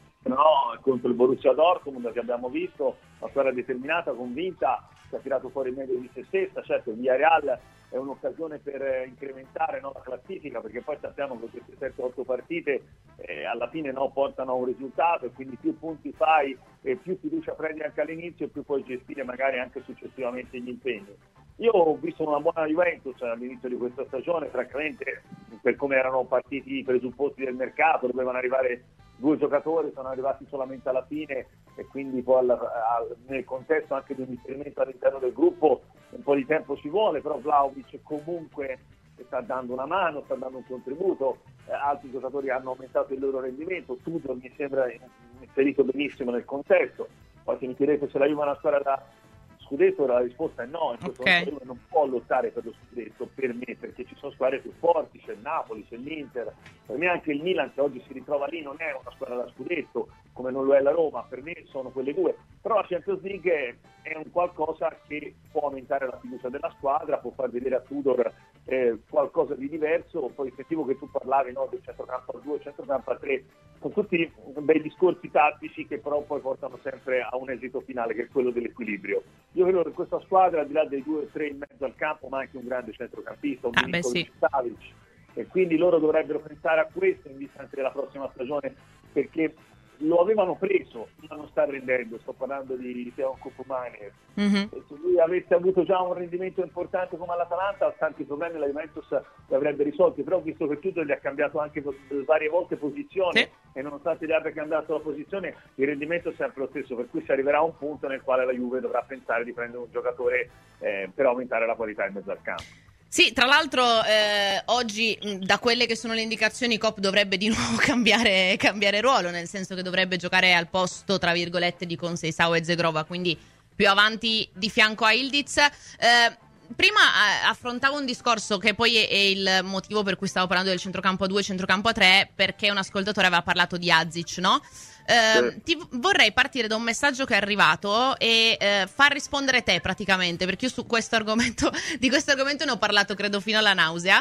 S12: no? Contro il Borussia Dortmund, che abbiamo visto, una squadra determinata, convinta, che ha tirato fuori il meglio di se stessa. Certo, il Villarreal è un'occasione per incrementare, no, la classifica, perché poi sappiamo che queste sette otto partite eh, alla fine, no, portano a un risultato, e quindi più punti fai e più fiducia prendi anche all'inizio, più puoi gestire magari anche successivamente gli impegni. Io ho visto una buona Juventus all'inizio di questa stagione, francamente, per come erano partiti i presupposti del mercato. Dovevano arrivare due giocatori, sono arrivati solamente alla fine, e quindi poi alla, al, nel contesto anche di un inserimento all'interno del gruppo un po' di tempo ci vuole, però Vlahovic comunque sta dando una mano, sta dando un contributo, eh, altri giocatori hanno aumentato il loro rendimento, Tudor mi sembra inserito benissimo nel contesto. Poi se mi chiedete se la Juve è una squadra da scudetto, la risposta è no. In questo
S3: okay.
S12: momento non può lottare per lo scudetto, per me, perché ci sono squadre più forti, c'è il Napoli, c'è l'Inter, per me anche il Milan, che oggi si ritrova lì, non è una squadra da scudetto come non lo è la Roma, per me sono quelle due. Però la Champions League è, è un qualcosa che può aumentare la fiducia della squadra, può far vedere a Tudor eh, qualcosa di diverso. Poi l'effettivo che tu parlavi, no, del centrocampo a due, centrocampo a tre, sono tutti bei discorsi tattici che però poi portano sempre a un esito finale, che è quello dell'equilibrio. Io credo che questa squadra, al di là dei due o tre in mezzo al campo, ma anche un grande centrocampista, un
S3: ah,
S12: Milinkovic Savic, e quindi loro dovrebbero pensare a questo in vista anche della prossima stagione, perché lo avevano preso, ma non sta rendendo. Sto parlando di Théo Koopmeiners. Mm-hmm. Se lui avesse avuto già un rendimento importante come all'Atalanta, tanti problemi la Juventus li avrebbe risolti, però visto che tutto gli ha cambiato anche varie volte posizione, sì, e nonostante gli abbia cambiato la posizione, il rendimento è sempre lo stesso, per cui si arriverà a un punto nel quale la Juve dovrà pensare di prendere un giocatore eh, per aumentare la qualità in mezzo al campo.
S3: Sì, tra l'altro eh, oggi, da quelle che sono le indicazioni, Koop dovrebbe di nuovo cambiare, cambiare ruolo, nel senso che dovrebbe giocare al posto, tra virgolette, di Conceição e Zegrova, quindi più avanti di fianco a Ildiz. Eh, prima eh, affrontavo un discorso che poi è, è il motivo per cui stavo parlando del centrocampo a due, centrocampo a tre, perché un ascoltatore aveva parlato di Azic, no? Uh, sì. Ti vorrei partire da un messaggio che è arrivato e uh, far rispondere te praticamente, perché io su questo argomento di questo argomento ne ho parlato credo fino alla nausea,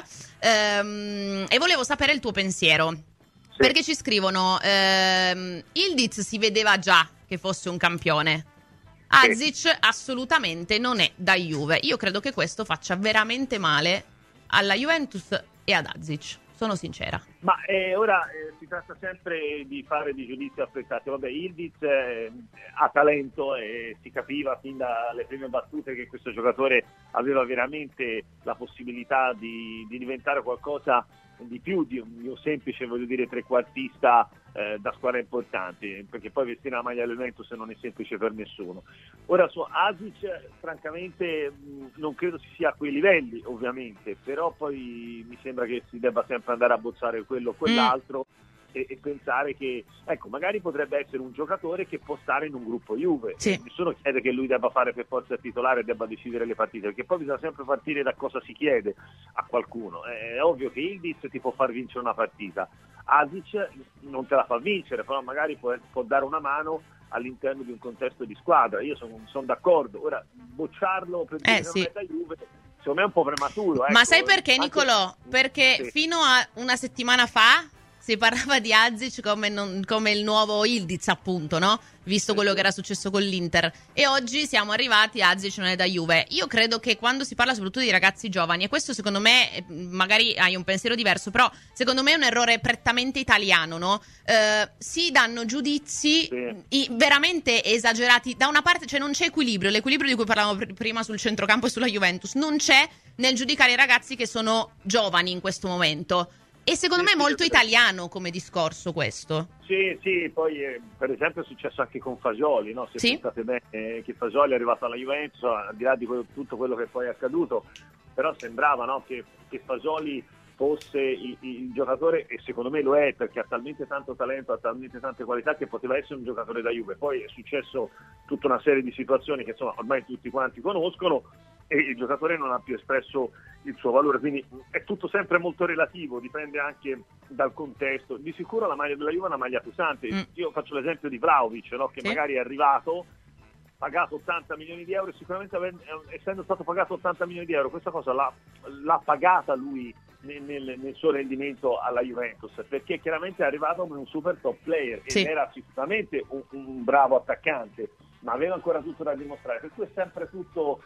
S3: um, e volevo sapere il tuo pensiero, sì, perché ci scrivono uh, Ildiz si vedeva già che fosse un campione, Azic sì, assolutamente non è da Juve. Io credo che questo faccia veramente male alla Juventus e ad Azic, sono sincera.
S12: Ma eh, ora eh, si tratta sempre di fare dei giudizi affrettati. Vabbè, Ildiz eh, ha talento e si capiva fin dalle prime battute che questo giocatore aveva veramente la possibilità di, di diventare qualcosa di più di un, di un semplice, voglio dire, trequartista eh, da squadra importante, perché poi vestire la maglia del Juventus non è semplice per nessuno. Ora su Azic francamente mh, non credo si sia a quei livelli, ovviamente, però poi mi sembra che si debba sempre andare a bozzare quello o quell'altro mm. e, e pensare che, ecco, magari potrebbe essere un giocatore che può stare in un gruppo Juve. Sì. Nessuno chiede che lui debba fare per forza il titolare e debba decidere le partite, perché poi bisogna sempre partire da cosa si chiede a qualcuno. È ovvio che Ildiz ti può far vincere una partita, Azic non te la fa vincere, però magari può, può dare una mano all'interno di un contesto di squadra. Io sono son d'accordo. Ora bocciarlo per dire eh, sì, da Juve secondo me è un po' prematuro. Ecco.
S3: Ma sai perché, Nicolò? Perché sì, fino a una settimana fa si parlava di Azic come, non, come il nuovo Ildiz, appunto, no? Visto quello che era successo con l'Inter. E oggi siamo arrivati a Azic non è da Juve. Io credo che quando si parla soprattutto di ragazzi giovani, e questo secondo me, magari hai un pensiero diverso, però secondo me è un errore prettamente italiano, no? Eh, si danno giudizi sì. i, veramente esagerati. Da una parte, cioè non c'è equilibrio, l'equilibrio di cui parlavamo pr- prima sul centrocampo e sulla Juventus, non c'è nel giudicare i ragazzi che sono giovani in questo momento. E secondo
S12: sì,
S3: me è molto
S12: sì,
S3: italiano come discorso questo.
S12: Sì, sì, poi eh, per esempio è successo anche con Fagioli, no? Se
S3: sì.
S12: pensate bene eh, che Fagioli è arrivato alla Juventus, al di là di quello, tutto quello che poi è accaduto, però sembrava, no, che, che Fagioli fosse il, il giocatore, e secondo me lo è, perché ha talmente tanto talento, ha talmente tante qualità, che poteva essere un giocatore da Juve. Poi è successo tutta una serie di situazioni che insomma ormai tutti quanti conoscono, e il giocatore non ha più espresso il suo valore, quindi è tutto sempre molto relativo, dipende anche dal contesto. Di sicuro la maglia della Juve è una maglia pesante. Mm. Io faccio l'esempio di Vlahovic, no? Che sì. magari è arrivato, pagato ottanta milioni di euro, e sicuramente essendo stato pagato ottanta milioni di euro, questa cosa l'ha, l'ha pagata lui nel, nel, nel suo rendimento alla Juventus, perché chiaramente è arrivato come un super top player sì. ed era sicuramente un, un bravo attaccante, ma aveva ancora tutto da dimostrare, per cui è sempre tutto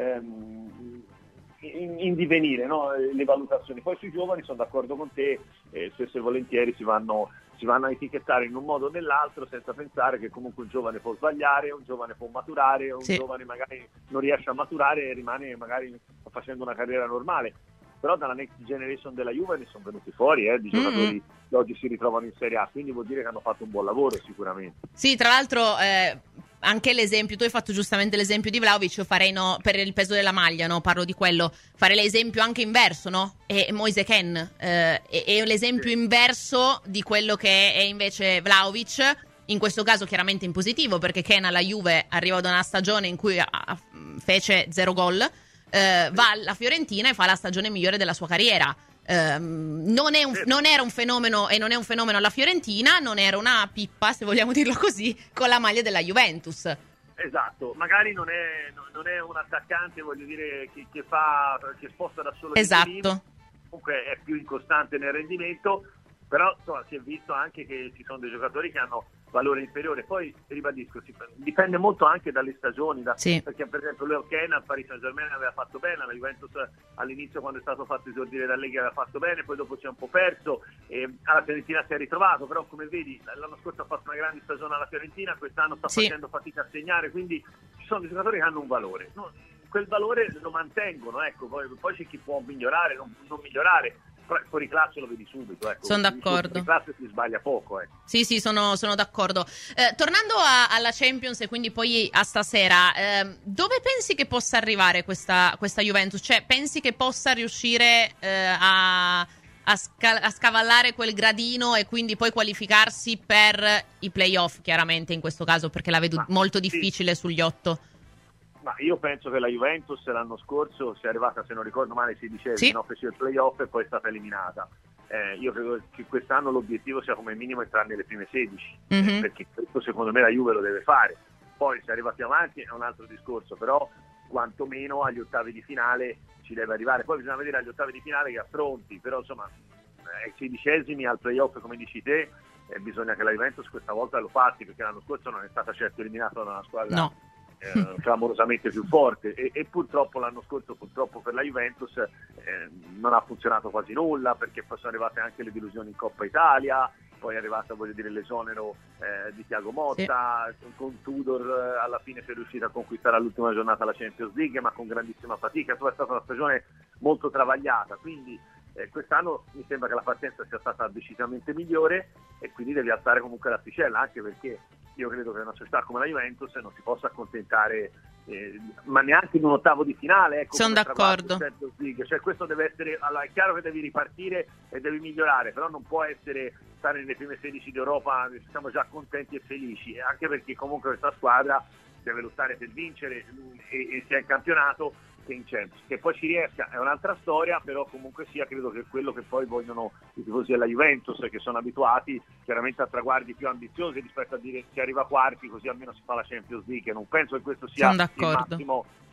S12: ehm, in, in divenire, no? Le valutazioni. Poi sui giovani sono d'accordo con te, eh, spesso e volentieri si vanno, si vanno a etichettare in un modo o nell'altro, senza pensare che comunque un giovane può sbagliare, un giovane può maturare, un sì. giovane magari non riesce a maturare e rimane magari facendo una carriera normale. Però dalla next generation della Juve ne sono venuti fuori eh, di giocatori mm-hmm. che oggi si ritrovano in Serie A, quindi vuol dire che hanno fatto un buon lavoro sicuramente.
S3: Sì, tra l'altro eh, anche l'esempio, tu hai fatto giustamente l'esempio di Vlahovic, io farei, no, per il peso della maglia, no, parlo di quello, farei l'esempio anche inverso, no? E Moise Kean eh, è, è l'esempio sì. inverso di quello che è invece Vlahovic, in questo caso chiaramente in positivo, perché Kean alla Juve arriva da una stagione in cui a, a, fece zero gol. Uh, va alla Fiorentina e fa la stagione migliore della sua carriera. Uh, non, è un, non era un fenomeno, e non è un fenomeno alla Fiorentina, non era una pippa, se vogliamo dirlo così, con la maglia della Juventus.
S12: Esatto, magari non è, non è un attaccante, voglio dire, che, che fa, che sposta da solo.
S3: Esatto.
S12: Comunque è più incostante nel rendimento, però insomma, si è visto anche che ci sono dei giocatori che hanno valore inferiore. Poi ribadisco, dipende molto anche dalle stagioni, da, sì. perché per esempio Leo Kean al Paris Saint-Germain aveva fatto bene, la Juventus all'inizio quando è stato fatto esordire da Allegri aveva fatto bene, poi dopo si è un po' perso, e alla Fiorentina si è ritrovato, però come vedi l'anno scorso ha fatto una grande stagione alla Fiorentina, quest'anno sta sì. facendo fatica a segnare, quindi ci sono dei giocatori che hanno un valore, no, quel valore lo mantengono, ecco, poi, poi c'è chi può migliorare, non, non migliorare. Fuori classe lo vedi subito, ecco.
S3: Sono d'accordo.
S12: Fuori classe si sbaglia poco, eh.
S3: Sì, sì, sono, sono d'accordo. Eh, tornando a, alla Champions e quindi poi a stasera, eh, dove pensi che possa arrivare questa, questa Juventus? Cioè, pensi che possa riuscire eh, a, a, sca- a scavallare quel gradino e quindi poi qualificarsi per i playoff, chiaramente in questo caso, perché la vedo Ma, molto difficile sì. sugli otto?
S12: Ma io penso che la Juventus l'anno scorso sia arrivata, se non ricordo male, sedicesima,
S3: sì.
S12: no? Fece il playoff e poi è stata eliminata. Eh, io credo che quest'anno l'obiettivo sia come minimo entrare nelle prime sedici, mm-hmm. eh, perché questo secondo me la Juve lo deve fare. Poi se arriva più avanti è un altro discorso, però quantomeno agli ottavi di finale ci deve arrivare. Poi bisogna vedere agli ottavi di finale che affronti, però insomma ai sedicesimi al playoff, come dici te, eh, bisogna che la Juventus questa volta lo passi, perché l'anno scorso non è stata certo eliminata da una squadra
S3: no.
S12: Eh, clamorosamente più forte, e, e purtroppo l'anno scorso purtroppo per la Juventus eh, non ha funzionato quasi nulla, perché poi sono arrivate anche le delusioni in Coppa Italia, poi è arrivata, voglio dire, l'esonero eh, di Thiago Motta, sì. con Tudor eh, alla fine si è riuscita a conquistare all'ultima giornata la Champions League, ma con grandissima fatica. È stata una stagione molto travagliata, quindi eh, quest'anno mi sembra che la partenza sia stata decisamente migliore, e quindi devi alzare comunque l'asticella, anche perché io credo che una società come la Juventus non si possa accontentare, eh, ma neanche in un ottavo di finale. Ecco,
S3: sono d'accordo.
S12: Cioè, questo deve essere, allora, è chiaro che devi ripartire e devi migliorare, però non può essere stare nelle prime sedici d'Europa, siamo già contenti e felici, anche perché comunque questa squadra deve lottare per vincere, e, e sia in campionato che in Champions. Che poi ci riesca è un'altra storia, però comunque sia credo che quello che poi vogliono i tifosi della Juventus, che sono abituati chiaramente a traguardi più ambiziosi rispetto a dire si arriva quarti così almeno si fa la Champions League. Non penso che questo sia il massimo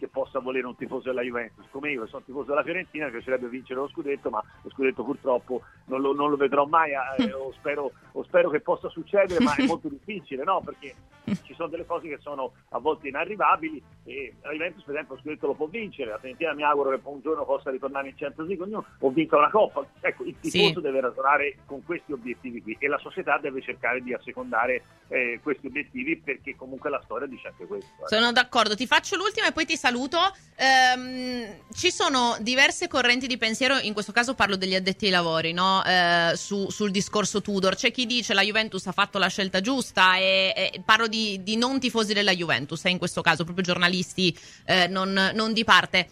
S12: che possa volere un tifoso della Juventus. Come io, sono tifoso della Fiorentina, mi piacerebbe vincere lo scudetto, ma lo scudetto purtroppo non lo, non lo vedrò mai, eh, o, spero, o spero che possa succedere, ma è molto difficile, no? Perché ci sono delle cose che sono a volte inarrivabili, e la Juventus per esempio lo scudetto lo può vincere, la Fiorentina mi auguro che un giorno possa ritornare in Champions League, ognuno ho vinto una Coppa. Ecco, il tifoso sì. deve ragionare con questi obiettivi qui, e la società deve cercare di assecondare eh, questi obiettivi, perché comunque la storia dice anche questo. Eh.
S3: Sono d'accordo, ti faccio l'ultima e poi ti saluto. Ehm, ci sono diverse correnti di pensiero, in questo caso parlo degli addetti ai lavori, no? Eh, su, sul discorso Tudor. C'è chi dice la Juventus ha fatto la scelta giusta, e, e parlo di, di non tifosi della Juventus, eh, in questo caso proprio giornalisti, eh, non, non di parte.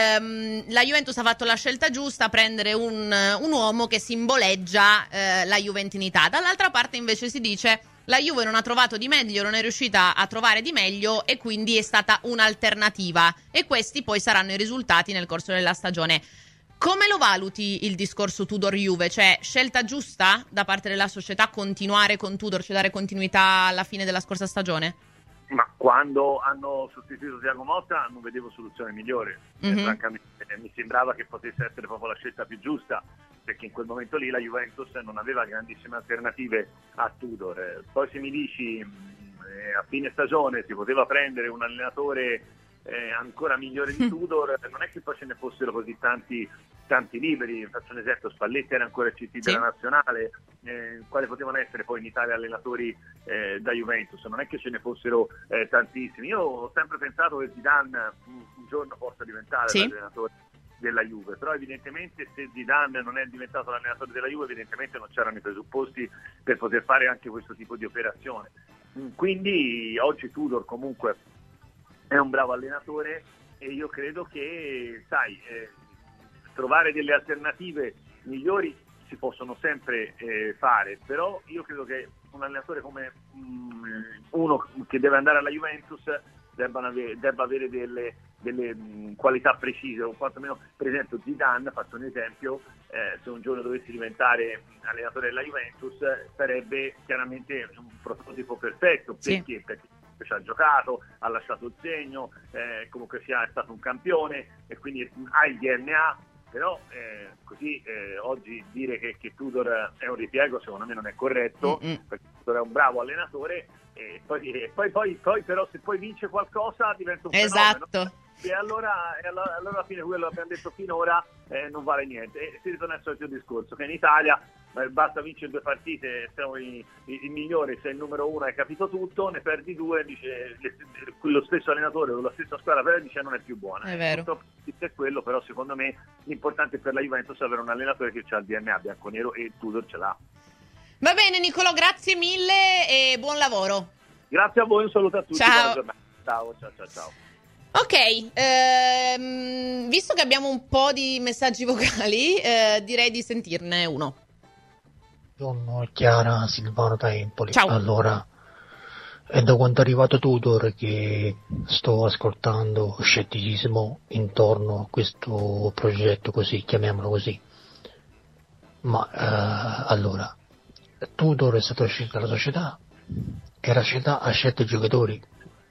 S3: Um, la Juventus ha fatto la scelta giusta a prendere un, un uomo che simboleggia eh, la juventinità. Dall'altra parte invece si dice la Juve non ha trovato di meglio, non è riuscita a trovare di meglio, e quindi è stata un'alternativa, e questi poi saranno i risultati nel corso della stagione. Come lo valuti il discorso Tudor-Juve? Cioè, scelta giusta da parte della società continuare con Tudor, cioè dare continuità alla fine della scorsa stagione?
S12: Ma quando hanno sostituito Thiago Motta non vedevo soluzione migliore, mm-hmm. e francamente mi sembrava che potesse essere proprio la scelta più giusta, perché in quel momento lì la Juventus non aveva grandissime alternative a Tudor. Poi se mi dici eh, a fine stagione si poteva prendere un allenatore eh, ancora migliore di Tudor, non è che poi ce ne fossero così tanti tanti liberi. Faccio un esempio: Spalletti era ancora C T sì. della nazionale, eh, quali potevano essere poi in Italia allenatori eh, da Juventus? Non è che ce ne fossero eh, tantissimi. Io ho sempre pensato che Zidane un, un giorno possa diventare sì. l'allenatore della Juve, però evidentemente se Zidane non è diventato l'allenatore della Juve, evidentemente non c'erano i presupposti per poter fare anche questo tipo di operazione. Quindi oggi Tudor comunque è un bravo allenatore, e io credo che, sai, eh, trovare delle alternative migliori si possono sempre eh, fare, però io credo che un allenatore come mh, uno che deve andare alla Juventus debba avere, debba avere delle, delle mh, qualità precise, o quantomeno, per esempio Zidane, faccio un esempio, eh, se un giorno dovessi diventare allenatore della Juventus sarebbe chiaramente un prototipo perfetto, perché? Sì. Perché ci ha giocato, ha lasciato il segno, eh, comunque sia, è stato un campione, e quindi ha il D N A. Però eh, così eh, oggi dire che, che Tudor è un ripiego secondo me non è corretto, mm-hmm. perché Tudor è un bravo allenatore, e poi, e poi, poi, poi però se poi vince qualcosa diventa un
S3: esatto.
S12: fenomeno, e allora, e allora, allora alla fine quello che abbiamo detto finora eh, non vale niente, e si ritorna al solito discorso che in Italia eh, basta vincere due partite, siamo i, i, i migliori, sei il numero uno, hai capito tutto, ne perdi due, dice lo stesso allenatore o la stessa squadra per dice non è più buona.
S3: È vero.
S12: Purtroppo è quello, però secondo me l'importante per la Juventus è avere un allenatore che ha il D N A bianconero, e Tudor ce l'ha.
S3: Va bene Nicolò, grazie mille e buon lavoro.
S12: Grazie a voi, un saluto a tutti.
S3: Ciao.
S12: Ciao, ciao, ciao, ciao.
S3: Ok, ehm, visto che abbiamo un po' di messaggi vocali, eh, direi di sentirne uno.
S13: Buongiorno Chiara, Silvano da Empoli.
S3: Ciao.
S13: Allora, è da quando è arrivato Tudor che sto ascoltando scetticismo intorno a questo progetto, così, chiamiamolo così. Ma eh, allora, Tudor è stato scelto dalla società, e la società ha scelto i giocatori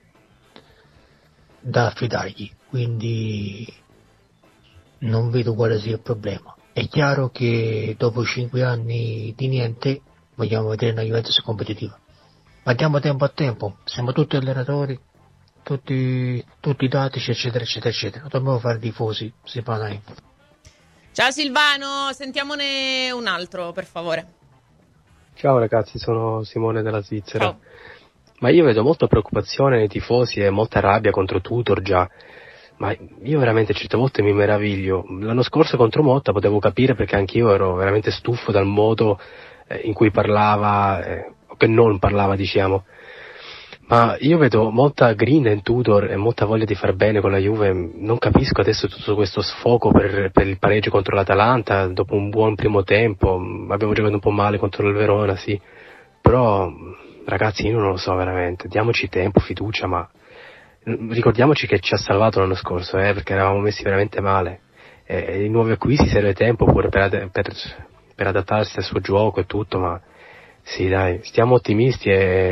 S13: da affidargli, quindi non vedo quale sia il problema. È chiaro che dopo cinque anni di niente vogliamo vedere una Juventus competitiva, ma diamo tempo a tempo, siamo tutti allenatori, tutti, tutti tattici, eccetera eccetera eccetera, non dobbiamo fare tifosi, si fa dai.
S3: Ciao Silvano, sentiamone un altro per favore.
S14: Ciao ragazzi, sono Simone della Svizzera.
S3: Ciao.
S14: Ma io vedo molta preoccupazione nei tifosi e molta rabbia contro Tudor già, ma io veramente certe volte mi meraviglio. L'anno scorso contro Motta potevo capire, perché anch'io ero veramente stufo dal modo eh, in cui parlava, eh, o che non parlava diciamo, ma io vedo molta grinta in Tudor e molta voglia di far bene con la Juve. Non capisco adesso tutto questo sfogo per, per il pareggio contro l'Atalanta dopo un buon primo tempo. Abbiamo giocato un po' male contro il Verona, sì, però ragazzi io non lo so veramente, diamoci tempo, fiducia, ma ricordiamoci che ci ha salvato l'anno scorso, eh, perché eravamo messi veramente male, e i nuovi acquisti serve tempo pure per, per, per adattarsi al suo gioco e tutto, ma sì dai, stiamo ottimisti e,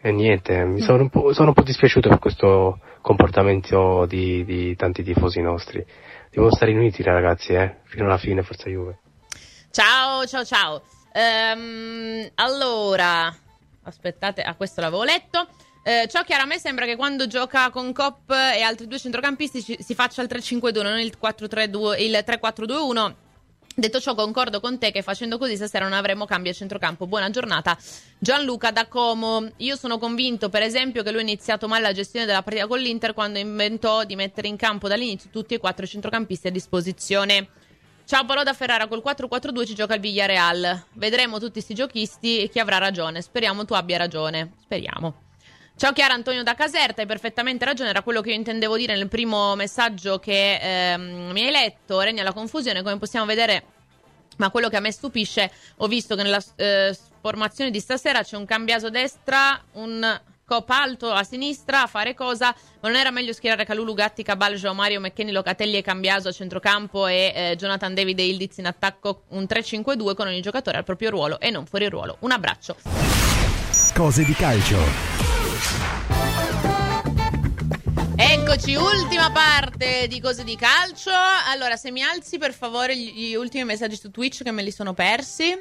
S14: e niente, mi sono un po', sono un po' dispiaciuto per questo comportamento di, di tanti tifosi nostri. Devono stare uniti, ragazzi, eh, fino alla fine, forza Juve.
S3: Ciao, ciao, ciao. Um, allora, aspettate, a ah, questo l'avevo letto. Eh, ciò chiaro, a me sembra che quando gioca con Kopp e altri due centrocampisti ci, si faccia il tre cinque due, non il quattro tre due, il tre quattro due uno. Detto ciò, concordo con te che facendo così stasera non avremo cambio a centrocampo. Buona giornata, Gianluca da Como. Io sono convinto, per esempio, che lui ha iniziato male la gestione della partita con l'Inter quando inventò di mettere in campo dall'inizio tutti e quattro i centrocampisti a disposizione. Ciao Paolo da Ferrara, col quattro quattro due ci gioca il Villarreal. Vedremo tutti sti giochisti e chi avrà ragione. Speriamo tu abbia ragione. Speriamo. Ciao Chiara, Antonio da Caserta, hai perfettamente ragione, era quello che io intendevo dire nel primo messaggio che ehm, mi hai letto, regna la confusione, come possiamo vedere, ma quello che a me stupisce, ho visto che nella eh, formazione di stasera c'è un Cambiaso a destra, un Kopp alto a sinistra, a fare cosa? Ma non era meglio schierare Calulu, Gatti, Cabal, João Mario, McKennie, Locatelli e Cambiaso a centrocampo e eh, Jonathan David e Ildiz in attacco, un tre cinque due con ogni giocatore al proprio ruolo e non fuori ruolo. Un abbraccio.
S7: Cose di calcio.
S3: Eccoci, ultima parte di Cose di Calcio. Allora, se mi alzi per favore gli, gli ultimi messaggi su Twitch che me li sono persi.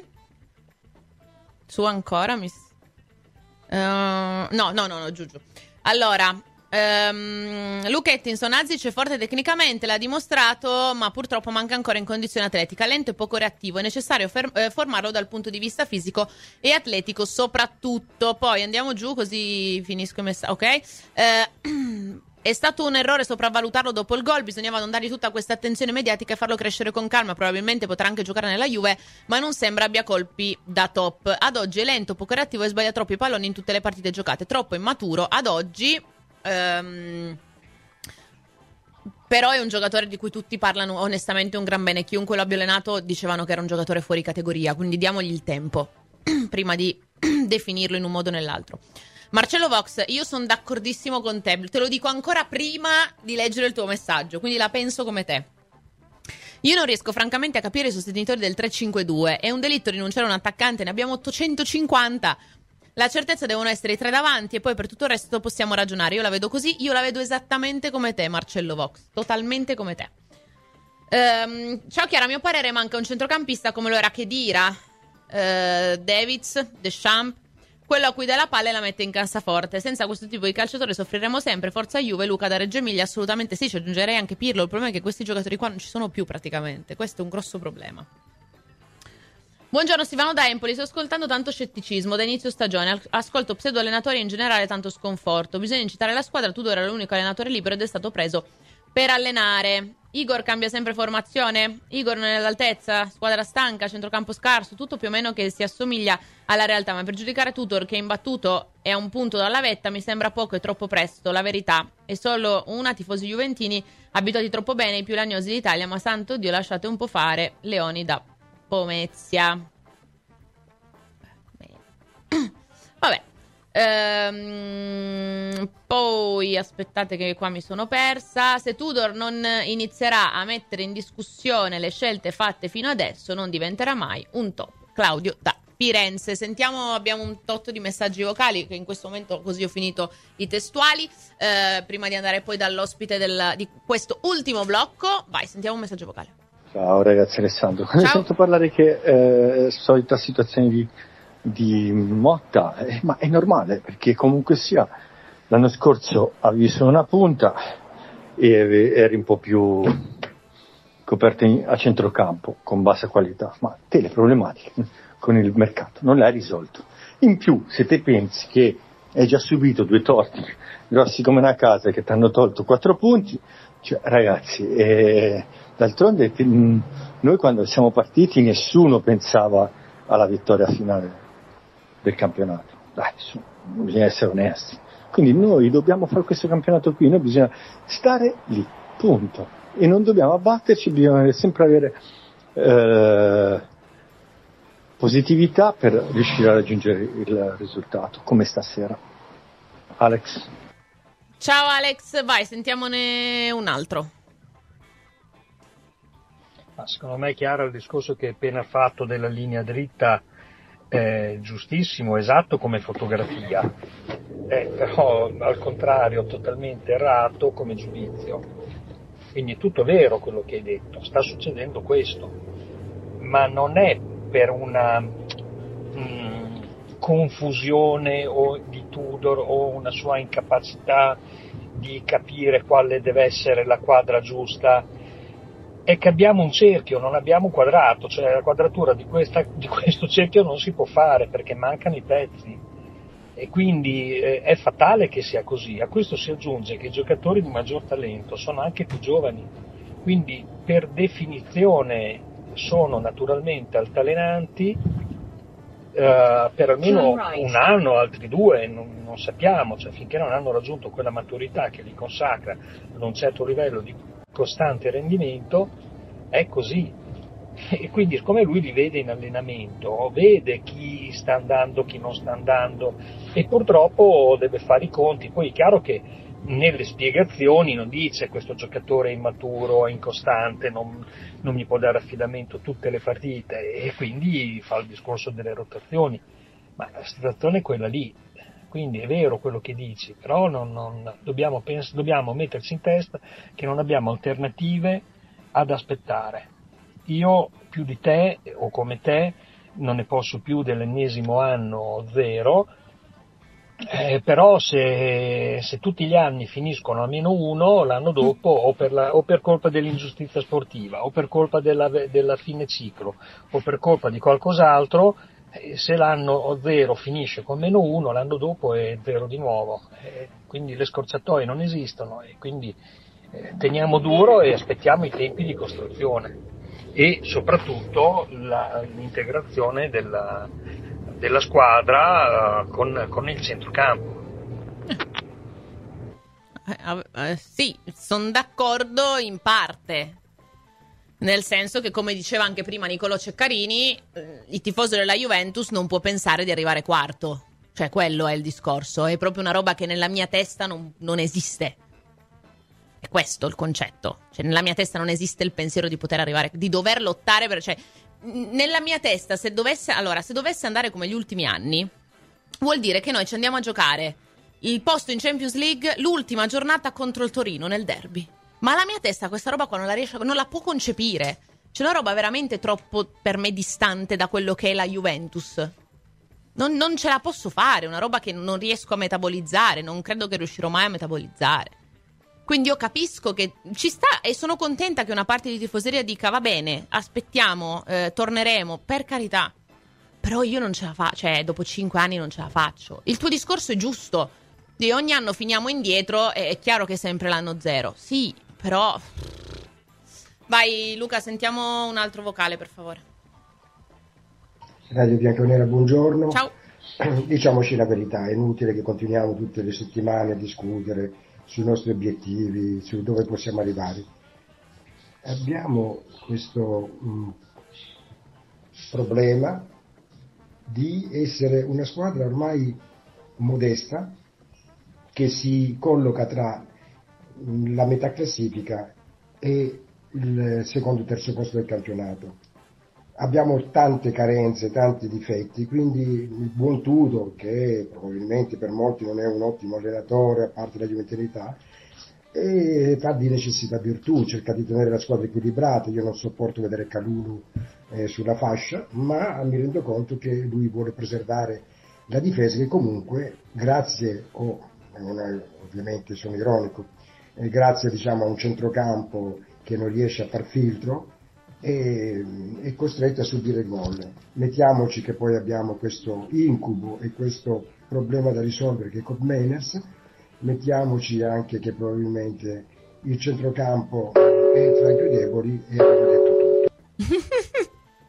S3: Su ancora mi... Uh, no, no, no, no, giù, giù. Allora, um, Luke Atkinson, Azic è forte tecnicamente, l'ha dimostrato, ma purtroppo manca ancora in condizione atletica, lento e poco reattivo, è necessario fer- eh, formarlo dal punto di vista fisico e atletico soprattutto. Poi andiamo giù così finisco il messaggio, ok? Uh, È stato un errore sopravvalutarlo dopo il gol, bisognava non dargli tutta questa attenzione mediatica e farlo crescere con calma, probabilmente potrà anche giocare nella Juve, ma non sembra abbia colpi da top. Ad oggi è lento, poco reattivo e sbaglia troppi palloni in tutte le partite giocate, troppo immaturo ad oggi, ehm... però è un giocatore di cui tutti parlano onestamente un gran bene, chiunque lo abbia allenato dicevano che era un giocatore fuori categoria, quindi diamogli il tempo prima di definirlo in un modo o nell'altro. Marcello Vox, io sono d'accordissimo con te, te lo dico ancora prima di leggere il tuo messaggio, quindi la penso come te. Io non riesco francamente a capire i sostenitori del tre cinque due, è un delitto rinunciare a un attaccante, ne abbiamo ottocentocinquanta, la certezza devono essere i tre davanti e poi per tutto il resto possiamo ragionare. Io la vedo così, io la vedo esattamente come te, Marcello Vox, totalmente come te. Ehm, ciao Chiara, a mio parere manca un centrocampista come lo era Khedira, eh, Davids, Deschamps, quello a cui dà la palla e la mette in cassaforte. Senza questo tipo di calciatore soffriremo sempre. Forza Juve, Luca da Reggio Emilia, assolutamente sì, ci aggiungerei anche Pirlo. Il problema è che questi giocatori qua non ci sono più praticamente, questo è un grosso problema. Buongiorno Silvano da Empoli, sto ascoltando tanto scetticismo da inizio stagione, ascolto pseudo allenatori e in generale tanto sconforto. Bisogna incitare la squadra, Tudor era l'unico allenatore libero ed è stato preso per allenare. Igor cambia sempre formazione, Igor non è all'altezza, squadra stanca, centrocampo scarso, tutto più o meno che si assomiglia alla realtà, ma per giudicare Tudor che è imbattuto e a un punto dalla vetta mi sembra poco e troppo presto, la verità è solo una, tifosi juventini abituati troppo bene ai più lagnosi d'Italia, ma santo Dio lasciate un po' fare, Leoni da Pomezia. Vabbè. Ehm, poi aspettate che qua mi sono persa. Se Tudor non inizierà a mettere in discussione le scelte fatte fino adesso non diventerà mai un top. Claudio da Firenze. Sentiamo, abbiamo un tot di messaggi vocali che in questo momento così ho finito i testuali, eh, prima di andare poi dall'ospite del, di questo ultimo blocco. Vai, sentiamo un messaggio vocale.
S15: Ciao ragazzi, Alessandro. Ciao. Sento parlare che eh, solita situazione di di Motta, eh, ma è normale perché comunque sia l'anno scorso avevi solo una punta e eri un po' più coperto in, a centrocampo con bassa qualità, ma te le problematiche con il mercato non le hai risolto. In più, se te pensi che hai già subito due torti grossi come una casa che ti hanno tolto quattro punti, cioè ragazzi, eh, d'altronde te, noi quando siamo partiti nessuno pensava alla vittoria finale del campionato, dai, su, bisogna essere onesti, quindi noi dobbiamo fare questo campionato qui, noi bisogna stare lì, punto, e non dobbiamo abbatterci, bisogna sempre avere eh, positività per riuscire a raggiungere il risultato, come stasera. Alex.
S3: Ciao Alex, vai, sentiamone un altro.
S10: Secondo me è chiaro il discorso che hai appena fatto della linea dritta eh, giustissimo, esatto come fotografia, eh, però al contrario totalmente errato come giudizio. Quindi è tutto vero quello che hai detto, sta succedendo questo, ma non è per una mh, confusione o di Tudor o una sua incapacità di capire quale deve essere la quadra giusta, è che abbiamo un cerchio, non abbiamo un quadrato, cioè la quadratura di, questa, di questo cerchio non si può fare perché mancano i pezzi. E quindi eh, è fatale che sia così. A questo si aggiunge che i giocatori di maggior talento sono anche più giovani, quindi per definizione sono naturalmente altalenanti eh, per almeno un anno, altri due, non, non sappiamo, cioè finché non hanno raggiunto quella maturità che li consacra ad un certo livello di costante rendimento, è così. E quindi siccome lui li vede in allenamento, vede chi sta andando, chi non sta andando, e purtroppo deve fare i conti. Poi è chiaro che nelle spiegazioni non dice questo giocatore è immaturo, è incostante, non, non mi può dare affidamento tutte le partite, e quindi fa il discorso delle rotazioni, ma la situazione è quella lì. Quindi è vero quello che dici, però non, non, dobbiamo, pens- dobbiamo metterci in testa che non abbiamo alternative ad aspettare. Io più di te, o come te, non ne posso più dell'ennesimo anno zero, eh, però se, se tutti gli anni finiscono a meno uno, l'anno dopo, o per, la, o per colpa dell'ingiustizia sportiva, o per colpa della, della fine ciclo, o per colpa di qualcos'altro, eh, se l'anno zero finisce con meno uno, l'anno dopo è zero di nuovo. Eh, quindi le scorciatoie non esistono, e quindi eh, teniamo duro e aspettiamo i tempi di costruzione. E soprattutto la, l'integrazione della, della squadra uh, con, con il centrocampo.
S3: Eh, eh, sì, sono d'accordo in parte, nel senso che, come diceva anche prima Nicolò Ceccarini, eh, il tifoso della Juventus non può pensare di arrivare quarto, cioè quello è il discorso, è proprio una roba che nella mia testa non, non esiste. È questo il concetto, cioè nella mia testa non esiste il pensiero di poter arrivare, di dover lottare per, cioè nella mia testa se dovesse, allora se dovesse andare come gli ultimi anni, vuol dire che noi ci andiamo a giocare il posto in Champions League l'ultima giornata contro il Torino nel derby, ma la mia testa questa roba qua non la riesce, non la può concepire, c'è una roba veramente troppo per me distante da quello che è la Juventus. Non, non ce la posso fare, una roba che non riesco a metabolizzare, non credo che riuscirò mai a metabolizzare. Quindi io capisco che ci sta e sono contenta che una parte di tifoseria dica va bene, aspettiamo, eh, torneremo, per carità. Però io non ce la faccio, cioè dopo cinque anni non ce la faccio. Il tuo discorso è giusto, di ogni anno finiamo indietro, è chiaro che è sempre l'anno zero. Sì, però... Vai Luca, sentiamo un altro vocale per favore.
S16: Radio Bianconera, buongiorno.
S3: Ciao.
S16: Diciamoci la verità, è inutile che continuiamo tutte le settimane a discutere sui nostri obiettivi, su dove possiamo arrivare. Abbiamo questo mh, problema di essere una squadra ormai modesta che si colloca tra mh, la metà classifica e il secondo e terzo posto del campionato. Abbiamo tante carenze, tanti difetti, quindi il buon Tudor, che probabilmente per molti non è un ottimo allenatore, a parte la giovinalità, e fa di necessità virtù, cerca di tenere la squadra equilibrata. Io non sopporto vedere Kalulu eh, sulla fascia, ma mi rendo conto che lui vuole preservare la difesa, che comunque, grazie, oh, non, ovviamente sono ironico, eh, grazie diciamo a un centrocampo che non riesce a far filtro, e è costretto a subire gol. Mettiamoci che poi abbiamo questo incubo e questo problema da risolvere che è Koop Meiners, mettiamoci anche che probabilmente il centrocampo è tra i più deboli e abbiamo detto tutto.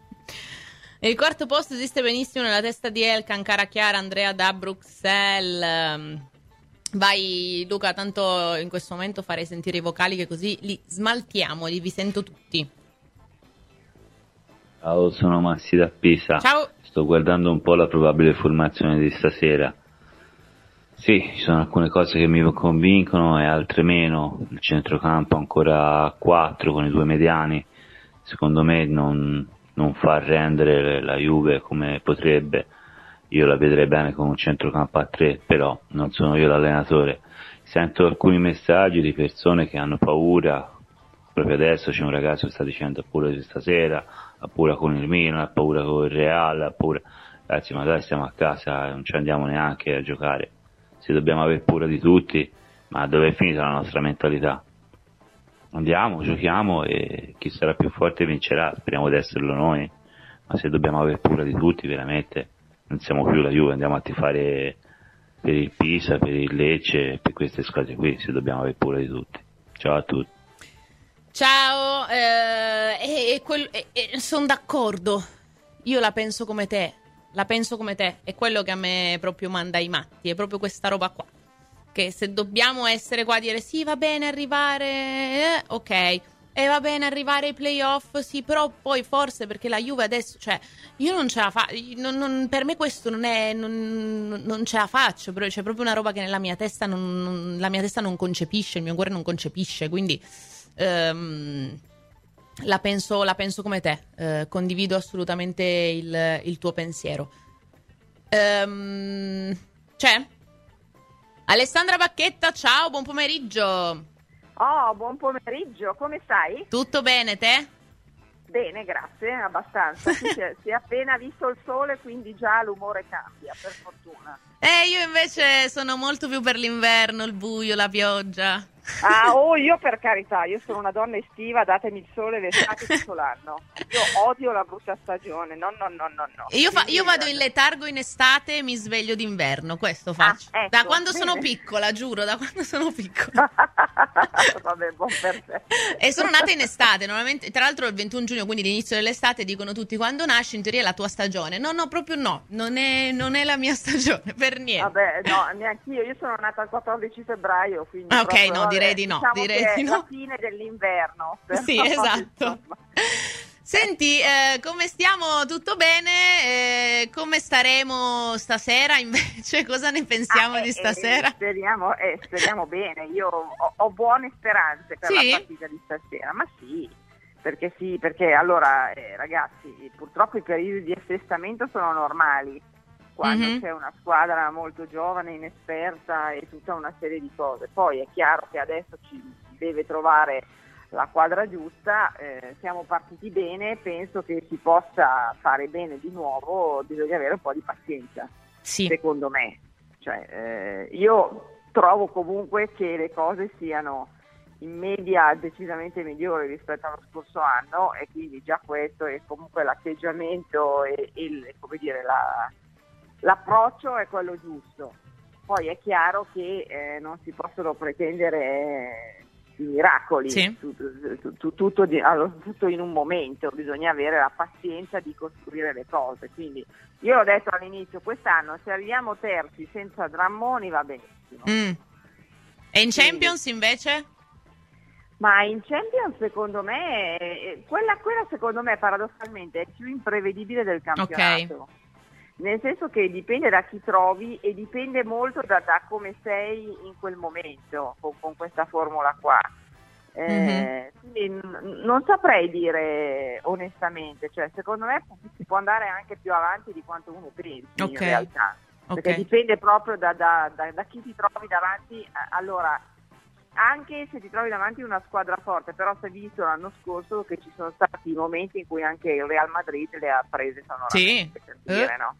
S3: Il quarto posto esiste benissimo nella testa di Elkan, cara Chiara, Andrea da Bruxelles. Vai Luca, tanto in questo momento farei sentire i vocali che così li smaltiamo, li vi sento tutti.
S17: Ciao, sono Massi da Pisa.
S3: Ciao.
S17: Sto guardando un po' la probabile formazione di stasera. Sì, ci sono alcune cose che mi convincono e altre meno. Il centrocampo ancora a quattro con i due mediani. Secondo me non, non fa rendere la Juve come potrebbe. Io la vedrei bene con un centrocampo a tre, però non sono io l'allenatore. Sento alcuni messaggi di persone che hanno paura. Proprio adesso c'è un ragazzo che sta dicendo ha paura di stasera, ha paura con il Milan, ha paura con il Real, ha paura... Ragazzi, magari stiamo a casa, non ci andiamo neanche a giocare. Se dobbiamo aver paura di tutti, ma dove è finita la nostra mentalità? Andiamo, giochiamo e chi sarà più forte vincerà, speriamo di esserlo noi. Ma se dobbiamo aver paura di tutti, veramente non siamo più la Juve, andiamo a tifare per il Pisa, per il Lecce, per queste squadre qui, se dobbiamo aver paura di tutti. Ciao a tutti.
S3: Ciao, eh, e, e quel, e, e sono d'accordo, io la penso come te, la penso come te, è quello che a me proprio manda i matti, è proprio questa roba qua, che se dobbiamo essere qua a dire sì va bene arrivare, eh, ok, e va bene arrivare ai playoff, sì, però poi forse perché la Juve adesso, cioè io non ce la faccio, per me questo non è, non, non ce la faccio, però c'è proprio una roba che nella mia testa non, non, la mia testa non concepisce, il mio cuore non concepisce, quindi Um, la penso, la penso come te, uh, condivido assolutamente il, il tuo pensiero. Um, c'è? Alessandra Bacchetta, ciao, buon pomeriggio.
S18: Oh, buon pomeriggio, come stai?
S3: Tutto bene, te?
S18: Bene, grazie, abbastanza. Si è, si è appena visto il sole, quindi già l'umore cambia, per fortuna.
S3: Eh, io invece sono molto più per l'inverno, il buio, la pioggia.
S18: Ah, oh, io per carità, io sono una donna estiva, datemi il sole l'estate tutto l'anno. Io odio la brutta stagione, no, no, no, no, no.
S3: Io, fa, io vado in letargo in estate e mi sveglio d'inverno, questo faccio. Ah, ecco, da quando bene. Sono piccola, giuro, da quando sono piccola.
S18: Vabbè, buon per te.
S3: E sono nata in estate, normalmente, tra l'altro il ventuno giugno, quindi l'inizio dell'estate, dicono tutti quando nasci in teoria è la tua stagione. No, no, proprio no, non è, non è la mia stagione, per niente.
S18: Vabbè, no, neanche io, io sono nata il quatordici febbraio, quindi...
S3: Ah, ok,
S18: proprio,
S3: no,
S18: vabbè,
S3: direi di no,
S18: diciamo
S3: direi
S18: che
S3: di
S18: è
S3: no.
S18: la fine dell'inverno.
S3: Sì, esatto. Senti, eh, come stiamo? Tutto bene? Eh, come staremo stasera invece? Cosa ne pensiamo
S18: ah,
S3: di
S18: eh,
S3: stasera?
S18: Eh, speriamo, eh, speriamo bene, io ho, ho buone speranze per
S3: sì?
S18: la partita di stasera, ma sì, perché sì, perché allora eh, ragazzi, purtroppo i periodi di assestamento sono normali, quando mm-hmm. c'è una squadra molto giovane, inesperta e tutta una serie di cose. Poi è chiaro che adesso ci deve trovare la quadra giusta, eh, siamo partiti bene, penso che si possa fare bene di nuovo, bisogna avere un po' di pazienza,
S3: sì.
S18: Secondo me. Cioè, eh, io trovo comunque che le cose siano in media decisamente migliori rispetto allo scorso anno e quindi già questo è comunque l'atteggiamento e il, come dire, la... l'approccio è quello giusto. Poi è chiaro che eh, non si possono pretendere i miracoli,
S3: sì.
S18: tutto, tutto, tutto, di, allora, tutto in un momento, bisogna avere la pazienza di costruire le cose. Quindi io l'ho detto all'inizio, quest'anno se arriviamo terzi senza Drammoni va benissimo.
S3: Mm. E in Champions Quindi, invece?
S18: Ma in Champions secondo me, quella, quella secondo me paradossalmente è più imprevedibile del campionato.
S3: Okay.
S18: Nel senso che dipende da chi trovi e dipende molto da, da come sei in quel momento con, con questa formula qua. Eh, mm-hmm. Quindi n- non saprei dire onestamente, cioè secondo me si può andare anche più avanti di quanto uno pensi okay. in realtà, perché okay. dipende proprio da, da, da, da chi ti trovi davanti. Allora, anche se ti trovi davanti una squadra forte, però si è visto l'anno scorso che ci sono stati momenti in cui anche il Real Madrid le ha prese sonoramente, sì. per dire, uh. no?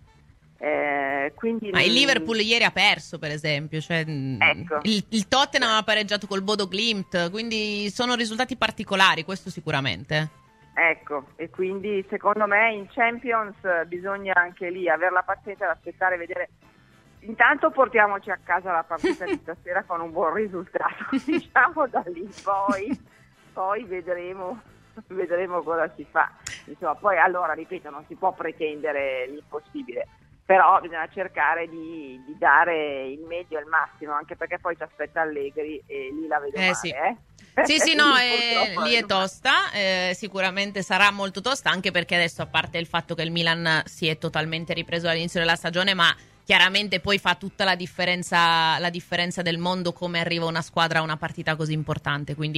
S18: Eh, quindi
S3: Ma il Liverpool ieri ha perso, per esempio, cioè,
S18: ecco.
S3: il, il Tottenham ha pareggiato col Bodo Glimt, quindi sono risultati particolari, questo sicuramente.
S18: Ecco, e quindi secondo me in Champions bisogna anche lì avere la pazienza di aspettare e vedere. Intanto portiamoci a casa la partita di stasera con un buon risultato, diciamo, da lì poi, poi vedremo, vedremo cosa si fa. Insomma, poi allora, ripeto, non si può pretendere l'impossibile, però bisogna cercare di, di dare il meglio e il massimo, anche perché poi ci aspetta Allegri e lì la vedo
S3: eh,
S18: male,
S3: sì.
S18: eh?
S3: Sì, sì, no, eh, lì è tosta, eh, sicuramente sarà molto tosta, anche perché adesso, a parte il fatto che il Milan si è totalmente ripreso all'inizio della stagione, ma chiaramente poi fa tutta la differenza, la differenza del mondo come arriva una squadra a una partita così importante, quindi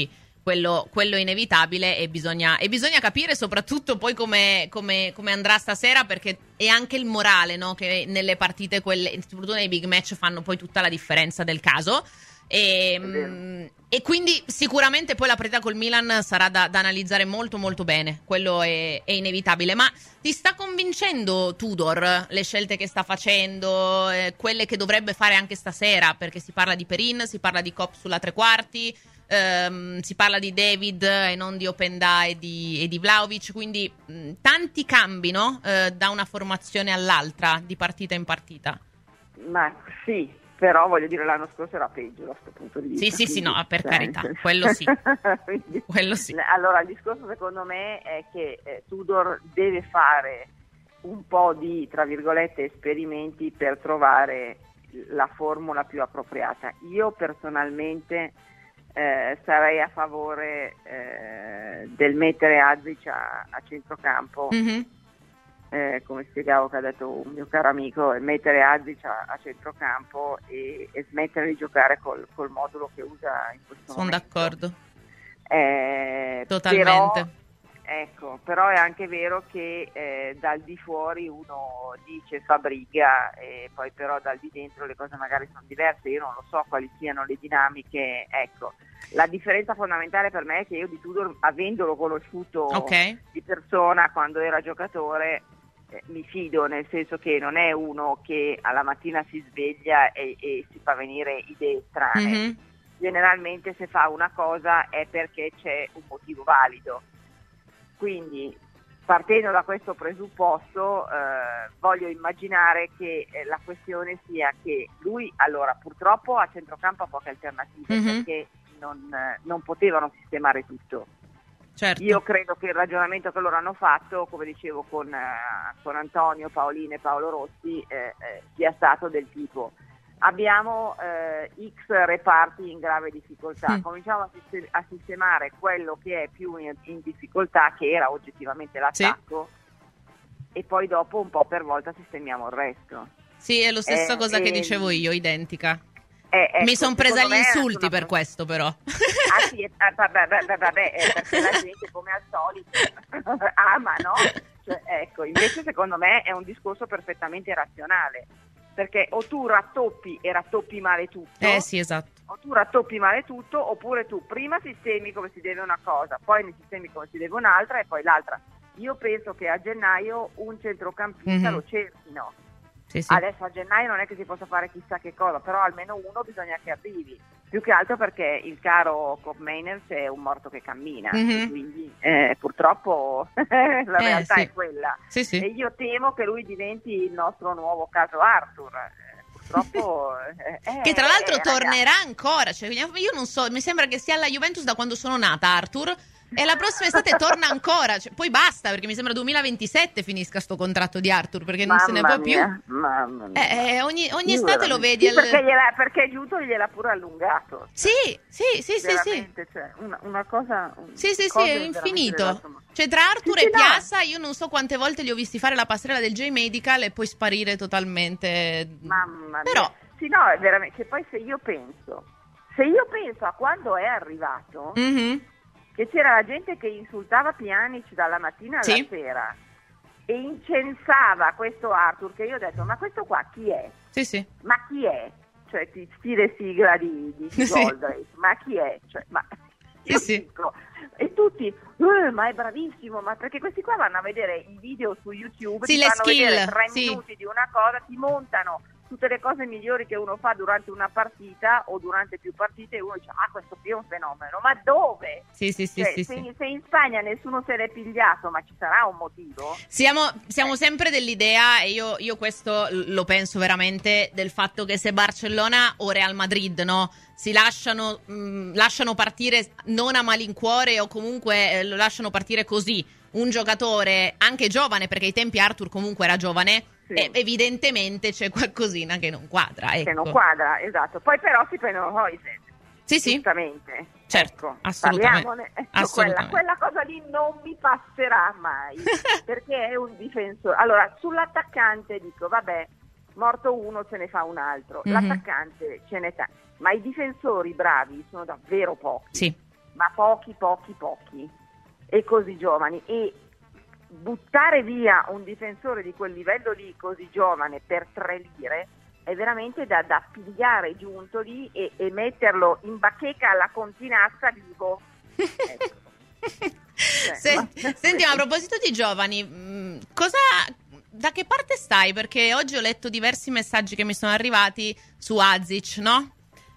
S3: quello, quello è inevitabile e bisogna, e bisogna capire soprattutto poi come, come, come andrà stasera, perché è anche il morale, no? Che nelle partite, quelle, soprattutto nei big match, fanno poi tutta la differenza del caso. E, mh, e quindi sicuramente poi la partita col Milan sarà da, da analizzare molto molto bene, quello è, è inevitabile. Ma ti sta convincendo Tudor, le scelte che sta facendo, eh, quelle che dovrebbe fare anche stasera? Perché si parla di Perin, si parla di Kopp sulla tre quarti, ehm, si parla di David e non di Openda e di, e di Vlahovic, quindi mh, tanti cambi, no? Eh, da una formazione all'altra, di partita in partita.
S18: Ma sì, però voglio dire, l'anno scorso era peggio da questo punto di vista.
S3: Sì, sì, sì, no, per
S18: cioè,
S3: carità, quello sì.
S18: quindi,
S3: quello sì.
S18: Allora, il discorso secondo me è che eh, Tudor deve fare un po' di, tra virgolette, esperimenti per trovare la formula più appropriata. Io personalmente eh, sarei a favore eh, del mettere Azic a, a centrocampo. Mm-hmm. Eh, come spiegavo, che ha detto un mio caro amico, è mettere Azic a, a centrocampo e, e smettere di giocare col, col modulo che usa in questo
S3: Sono
S18: momento.
S3: Sono d'accordo.
S18: Eh,
S3: Totalmente.
S18: Però, ecco, però è anche vero che eh, dal di fuori uno dice fa briga e poi però dal di dentro le cose magari sono diverse. Io non lo so quali siano le dinamiche. Ecco, la differenza fondamentale per me è che io di Tudor, avendolo conosciuto okay. di persona quando era giocatore, mi fido, nel senso che non è uno che alla mattina si sveglia e, e si fa venire idee strane. Mm-hmm. Generalmente se fa una cosa è perché c'è un motivo valido. Quindi, partendo da questo presupposto, eh, voglio immaginare che eh, la questione sia che lui, allora, purtroppo a centrocampo ha poche alternative, mm-hmm. perché non, eh, non potevano sistemare tutto.
S3: Certo.
S18: Io credo che il ragionamento che loro hanno fatto, come dicevo con, uh, con Antonio, Paolino e Paolo Rossi, eh, eh, sia stato del tipo: abbiamo eh, X reparti in grave difficoltà, mm. cominciamo a, sistem- a sistemare quello che è più in, in difficoltà, che era oggettivamente l'attacco, sì. e poi dopo un po' per volta sistemiamo il resto.
S3: Sì, è la stessa eh, cosa eh, che dicevo io, identica. Eh, ecco, mi sono presa gli insulti per questo, però.
S18: Ah sì, eh, vabbè, vabbè, vabbè, eh, perché la gente, come al solito, ama, no? Cioè, ecco, invece secondo me è un discorso perfettamente razionale, perché o tu rattoppi e rattoppi male tutto,
S3: eh sì, esatto,
S18: o tu rattoppi male tutto, oppure tu prima sistemi come si deve una cosa, poi ne sistemi come si deve un'altra e poi l'altra. Io penso che a gennaio un centrocampista mm-hmm. lo cerchino. Sì, sì. Adesso a gennaio non è che si possa fare chissà che cosa, però almeno uno bisogna che arrivi, più che altro perché il caro Kopp Meiners è un morto che cammina, mm-hmm. quindi eh, purtroppo la eh, realtà
S3: sì.
S18: è quella,
S3: sì, sì.
S18: e io temo che lui diventi il nostro nuovo caso Arthur. Eh, purtroppo eh,
S3: che tra l'altro
S18: eh,
S3: tornerà
S18: ragazzi.
S3: ancora, cioè, io non so, mi sembra che sia alla Juventus da quando sono nata Arthur, e la prossima estate torna ancora, cioè, poi basta, perché mi sembra duemilaventisette finisca sto contratto di Arthur, perché non
S18: mamma
S3: se ne può
S18: mia,
S3: più.
S18: Mamma mia.
S3: Eh, eh, ogni, ogni estate lo vedi.
S18: Sì,
S3: al...
S18: perché, gliela, perché giunto gliel'ha pure allungato.
S3: Sì, sì, sì, sì, sì.
S18: Cioè, una, una cosa.
S3: Sì, sì, sì, è infinito. Cioè, tra Arthur sì, e sì, Piazza, no. io non so quante volte li ho visti fare la passerella del J-Medical e poi sparire totalmente.
S18: Mamma mia.
S3: Però.
S18: Sì, no, è veramente. Cioè, poi se io penso, se io penso a quando è arrivato.
S3: Mm-hmm.
S18: Che c'era la gente che insultava Pjanic dalla mattina alla
S3: sì.
S18: sera e incensava questo Arthur, che io ho detto, ma questo qua chi è?
S3: Sì, sì.
S18: Ma chi è? Cioè, ti stile sigla di, di, di
S3: sì.
S18: Goldrake, ma chi è? Cioè, ma
S3: sì, sì.
S18: Dico, e tutti, eh, ma è bravissimo, ma perché questi qua vanno a vedere i video su YouTube,
S3: sì,
S18: ti
S3: le
S18: fanno
S3: skill,
S18: vedere tre
S3: sì.
S18: minuti di una cosa, ti montano tutte le cose migliori che uno fa durante una partita o durante più partite, e uno dice, ah, questo qui è un fenomeno, ma dove?
S3: Sì, sì, sì,
S18: cioè,
S3: sì,
S18: se,
S3: sì.
S18: se in Spagna nessuno se l'è pigliato, ma ci sarà un motivo?
S3: Siamo, siamo sempre dell'idea, e io, io questo lo penso veramente, del fatto che se Barcellona o Real Madrid, no, si lasciano, mh, lasciano partire non a malincuore, o comunque eh, lo lasciano partire così, un giocatore anche giovane, perché ai tempi Arthur comunque era giovane, sì. e evidentemente c'è qualcosina che non quadra, ecco.
S18: Che non quadra, esatto. Poi però si prendono Højlund.
S3: Sì, sì.
S18: Giustamente.
S3: Certo,
S18: ecco,
S3: assolutamente.
S18: Ecco,
S3: assolutamente.
S18: Quella, quella cosa lì non mi passerà mai, perché è un difensore. Allora, sull'attaccante dico, vabbè, morto uno se ne fa un altro. Mm-hmm. L'attaccante ce n'è tanto, ma i difensori bravi sono davvero pochi.
S3: Sì.
S18: ma pochi, pochi, pochi, e così giovani, e buttare via un difensore di quel livello lì così giovane per tre lire è veramente da, da pigliare giunto lì e, e metterlo in bacheca alla continassa vivo. Ecco.
S3: Senti, senti, ma a proposito di giovani, mh, cosa, da che parte stai? Perché oggi ho letto diversi messaggi che mi sono arrivati su Azic, no?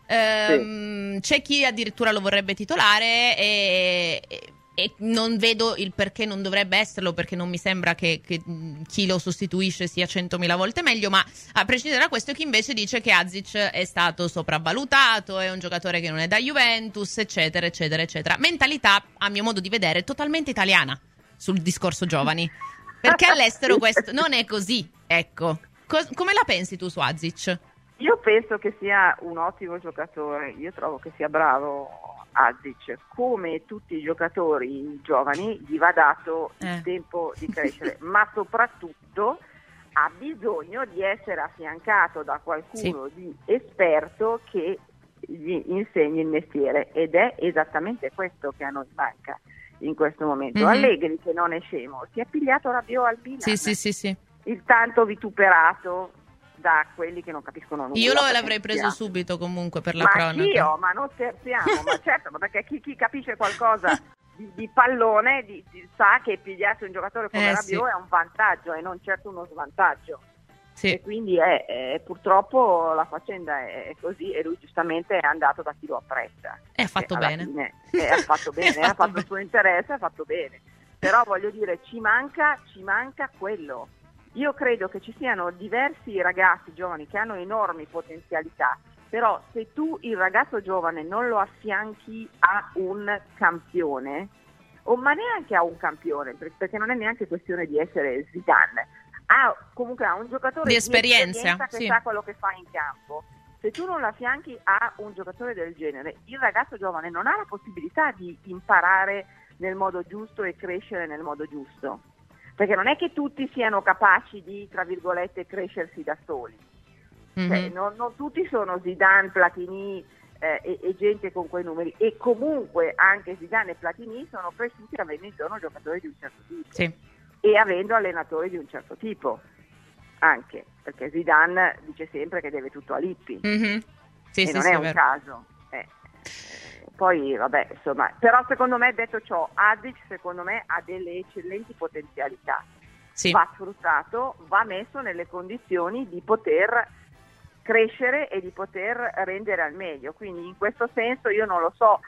S3: Ehm, sì. C'è chi addirittura lo vorrebbe titolare e, e, e non vedo il perché non dovrebbe esserlo, perché non mi sembra che, che chi lo sostituisce sia centomila volte meglio, ma a prescindere da questo, chi invece dice che Azic è stato sopravvalutato, è un giocatore che non è da Juventus, eccetera, eccetera, eccetera. Mentalità, a mio modo di vedere, totalmente italiana sul discorso giovani, perché all'estero questo non è così, ecco. Co- come la pensi tu su Azic?
S18: Io penso che sia un ottimo giocatore, io trovo che sia bravo Azic, come tutti i giocatori giovani gli va dato il eh. tempo di crescere, ma soprattutto ha bisogno di essere affiancato da qualcuno sì. di esperto che gli insegni il mestiere, ed è esattamente questo che a noi manca in questo momento. Mm-hmm. Allegri, che non è scemo, si è pigliato Rabiot al Milan,
S3: sì, sì, sì, sì.
S18: il tanto vituperato da quelli che non capiscono nulla.
S3: Io lo l'avrei preso subito comunque per la
S18: ma
S3: cronaca.
S18: Io, ma non scherziamo, ma certo, ma perché chi, chi capisce qualcosa di, di pallone di, di, sa che pigliarsi un giocatore come
S3: eh,
S18: Rabiot
S3: sì.
S18: è un vantaggio e non certo uno svantaggio.
S3: Sì.
S18: E quindi è, è, purtroppo la faccenda è, è così, e lui giustamente è andato da chi lo apprezza.
S3: E ha fatto bene.
S18: Fine, e ha fatto bene, ha fatto, fatto il suo interesse, ha fatto bene. Però voglio dire, ci manca, ci manca quello. Io credo che ci siano diversi ragazzi giovani che hanno enormi potenzialità, però se tu il ragazzo giovane non lo affianchi a un campione, o ma neanche a un campione, perché non è neanche questione di essere Zidane, ha comunque a un giocatore
S3: di esperienza,
S18: di esperienza che
S3: sì.
S18: sa quello che fa in campo. Se tu non lo affianchi a un giocatore del genere, il ragazzo giovane non ha la possibilità di imparare nel modo giusto e crescere nel modo giusto. Perché non è che tutti siano capaci di, tra virgolette, crescersi da soli. Mm-hmm. Cioè, non, non tutti sono Zidane, Platini eh, e, e gente con quei numeri. E comunque anche Zidane e Platini sono cresciuti avendo intorno giocatori di un certo tipo.
S3: Sì.
S18: E avendo allenatori di un certo tipo. Anche. Perché Zidane dice sempre che deve tutto a Lippi.
S3: Mm-hmm. Sì,
S18: e
S3: sì,
S18: non
S3: sì,
S18: è
S3: è
S18: un
S3: vero.
S18: caso. Eh. Poi vabbè, insomma, però secondo me, detto ciò, Azic secondo me ha delle eccellenti potenzialità,
S3: sì.
S18: va sfruttato, va messo nelle condizioni di poter crescere e di poter rendere al meglio, quindi in questo senso io non lo so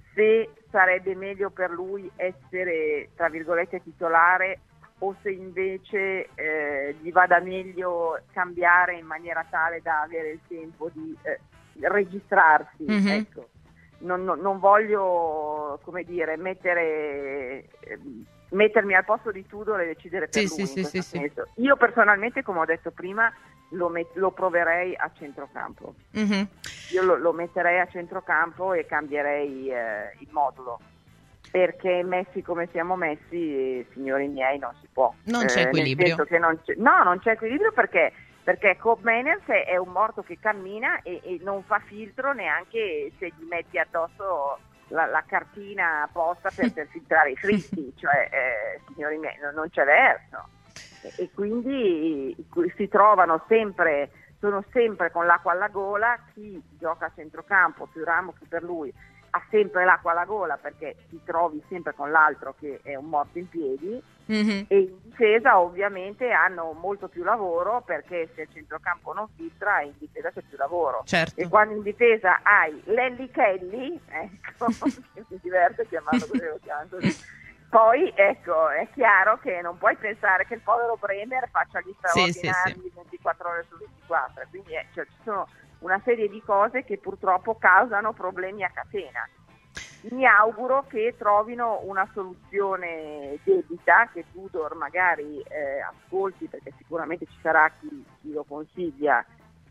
S18: se sarebbe meglio per lui essere, tra virgolette, titolare, o se invece eh, gli vada meglio cambiare in maniera tale da avere il tempo di eh, registrarsi, mm-hmm. ecco. Non, non, non voglio, come dire, mettere, eh, mettermi al posto di Tudor e decidere per
S3: sì,
S18: lui,
S3: sì,
S18: in
S3: sì,
S18: questo
S3: sì,
S18: senso. Sì. Io personalmente, come ho detto prima, lo, met- lo proverei a centrocampo.
S3: Mm-hmm.
S18: Io lo, lo metterei a centrocampo e cambierei eh, il modulo, perché messi come siamo messi, signori miei, non si può.
S3: Non c'è
S18: eh,
S3: equilibrio.
S18: Nel senso che non c'è, no, non c'è equilibrio perché... perché Cobb Manners è un morto che cammina e, e non fa filtro neanche se gli metti addosso la, la cartina apposta per, per filtrare i fritti, cioè eh, signori miei, non, non c'è verso. E, e quindi si trovano sempre, sono sempre con l'acqua alla gola, chi gioca a centrocampo, più Ramo che per lui, ha sempre l'acqua alla gola perché ti trovi sempre con l'altro che è un morto in piedi, mm-hmm. e in difesa ovviamente hanno molto più lavoro perché se il centrocampo non filtra in difesa c'è più lavoro,
S3: certo.
S18: E quando in difesa hai Lelli Kelly, ecco, che mi diverte chiamarlo così, lo chiamano così. Poi ecco, è chiaro che non puoi pensare che il povero Bremer faccia gli straordinari sì, sì, sì. ventiquattro ore su ventiquattro, quindi eh, cioè, ci sono una serie di cose che purtroppo causano problemi a catena. Mi auguro che trovino una soluzione debita, che Tudor magari eh, ascolti, perché sicuramente ci sarà chi, chi lo consiglia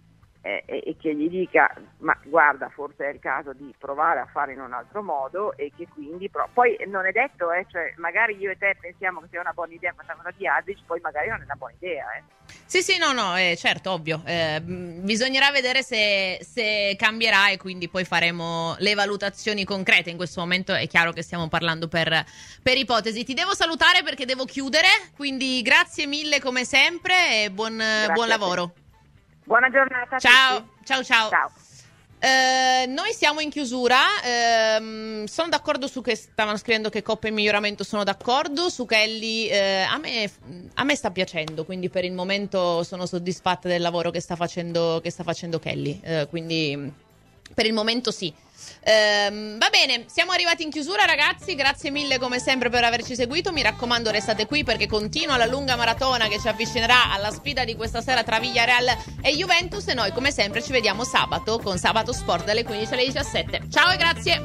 S18: eh, e, e che gli dica ma guarda, forse è il caso di provare a fare in un altro modo, e che quindi pro- poi non è detto, eh, cioè magari io e te pensiamo che sia una buona idea questa cosa di Azic, poi magari non è una buona idea, eh.
S3: Sì, sì, no, no, eh, certo, ovvio. Eh, bisognerà vedere se, se cambierà e quindi poi faremo le valutazioni concrete. In questo momento è chiaro che stiamo parlando per, per ipotesi. Ti devo salutare perché devo chiudere, quindi grazie mille come sempre e buon, buon lavoro.
S18: Buona giornata a
S3: ciao,
S18: tutti.
S3: Ciao, ciao, ciao. Eh, noi siamo in chiusura. Eh, sono d'accordo su che stavano scrivendo che Coppa in miglioramento, sono d'accordo su Kelly. Eh, a me, a me sta piacendo, quindi per il momento sono soddisfatta del lavoro che sta facendo, che sta facendo Kelly. Eh, quindi per il momento sì. Eh, va bene, siamo arrivati in chiusura, ragazzi. Grazie mille come sempre per averci seguito. Mi raccomando, restate qui perché continua la lunga maratona che ci avvicinerà alla sfida di questa sera tra Villarreal e Juventus. E noi come sempre ci vediamo sabato con Sabato Sport dalle quindici alle diciassette. Ciao e grazie.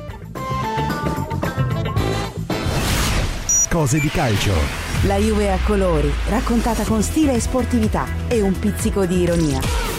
S7: Cose di calcio.
S2: La Juve a colori, raccontata con stile e sportività e un pizzico di ironia.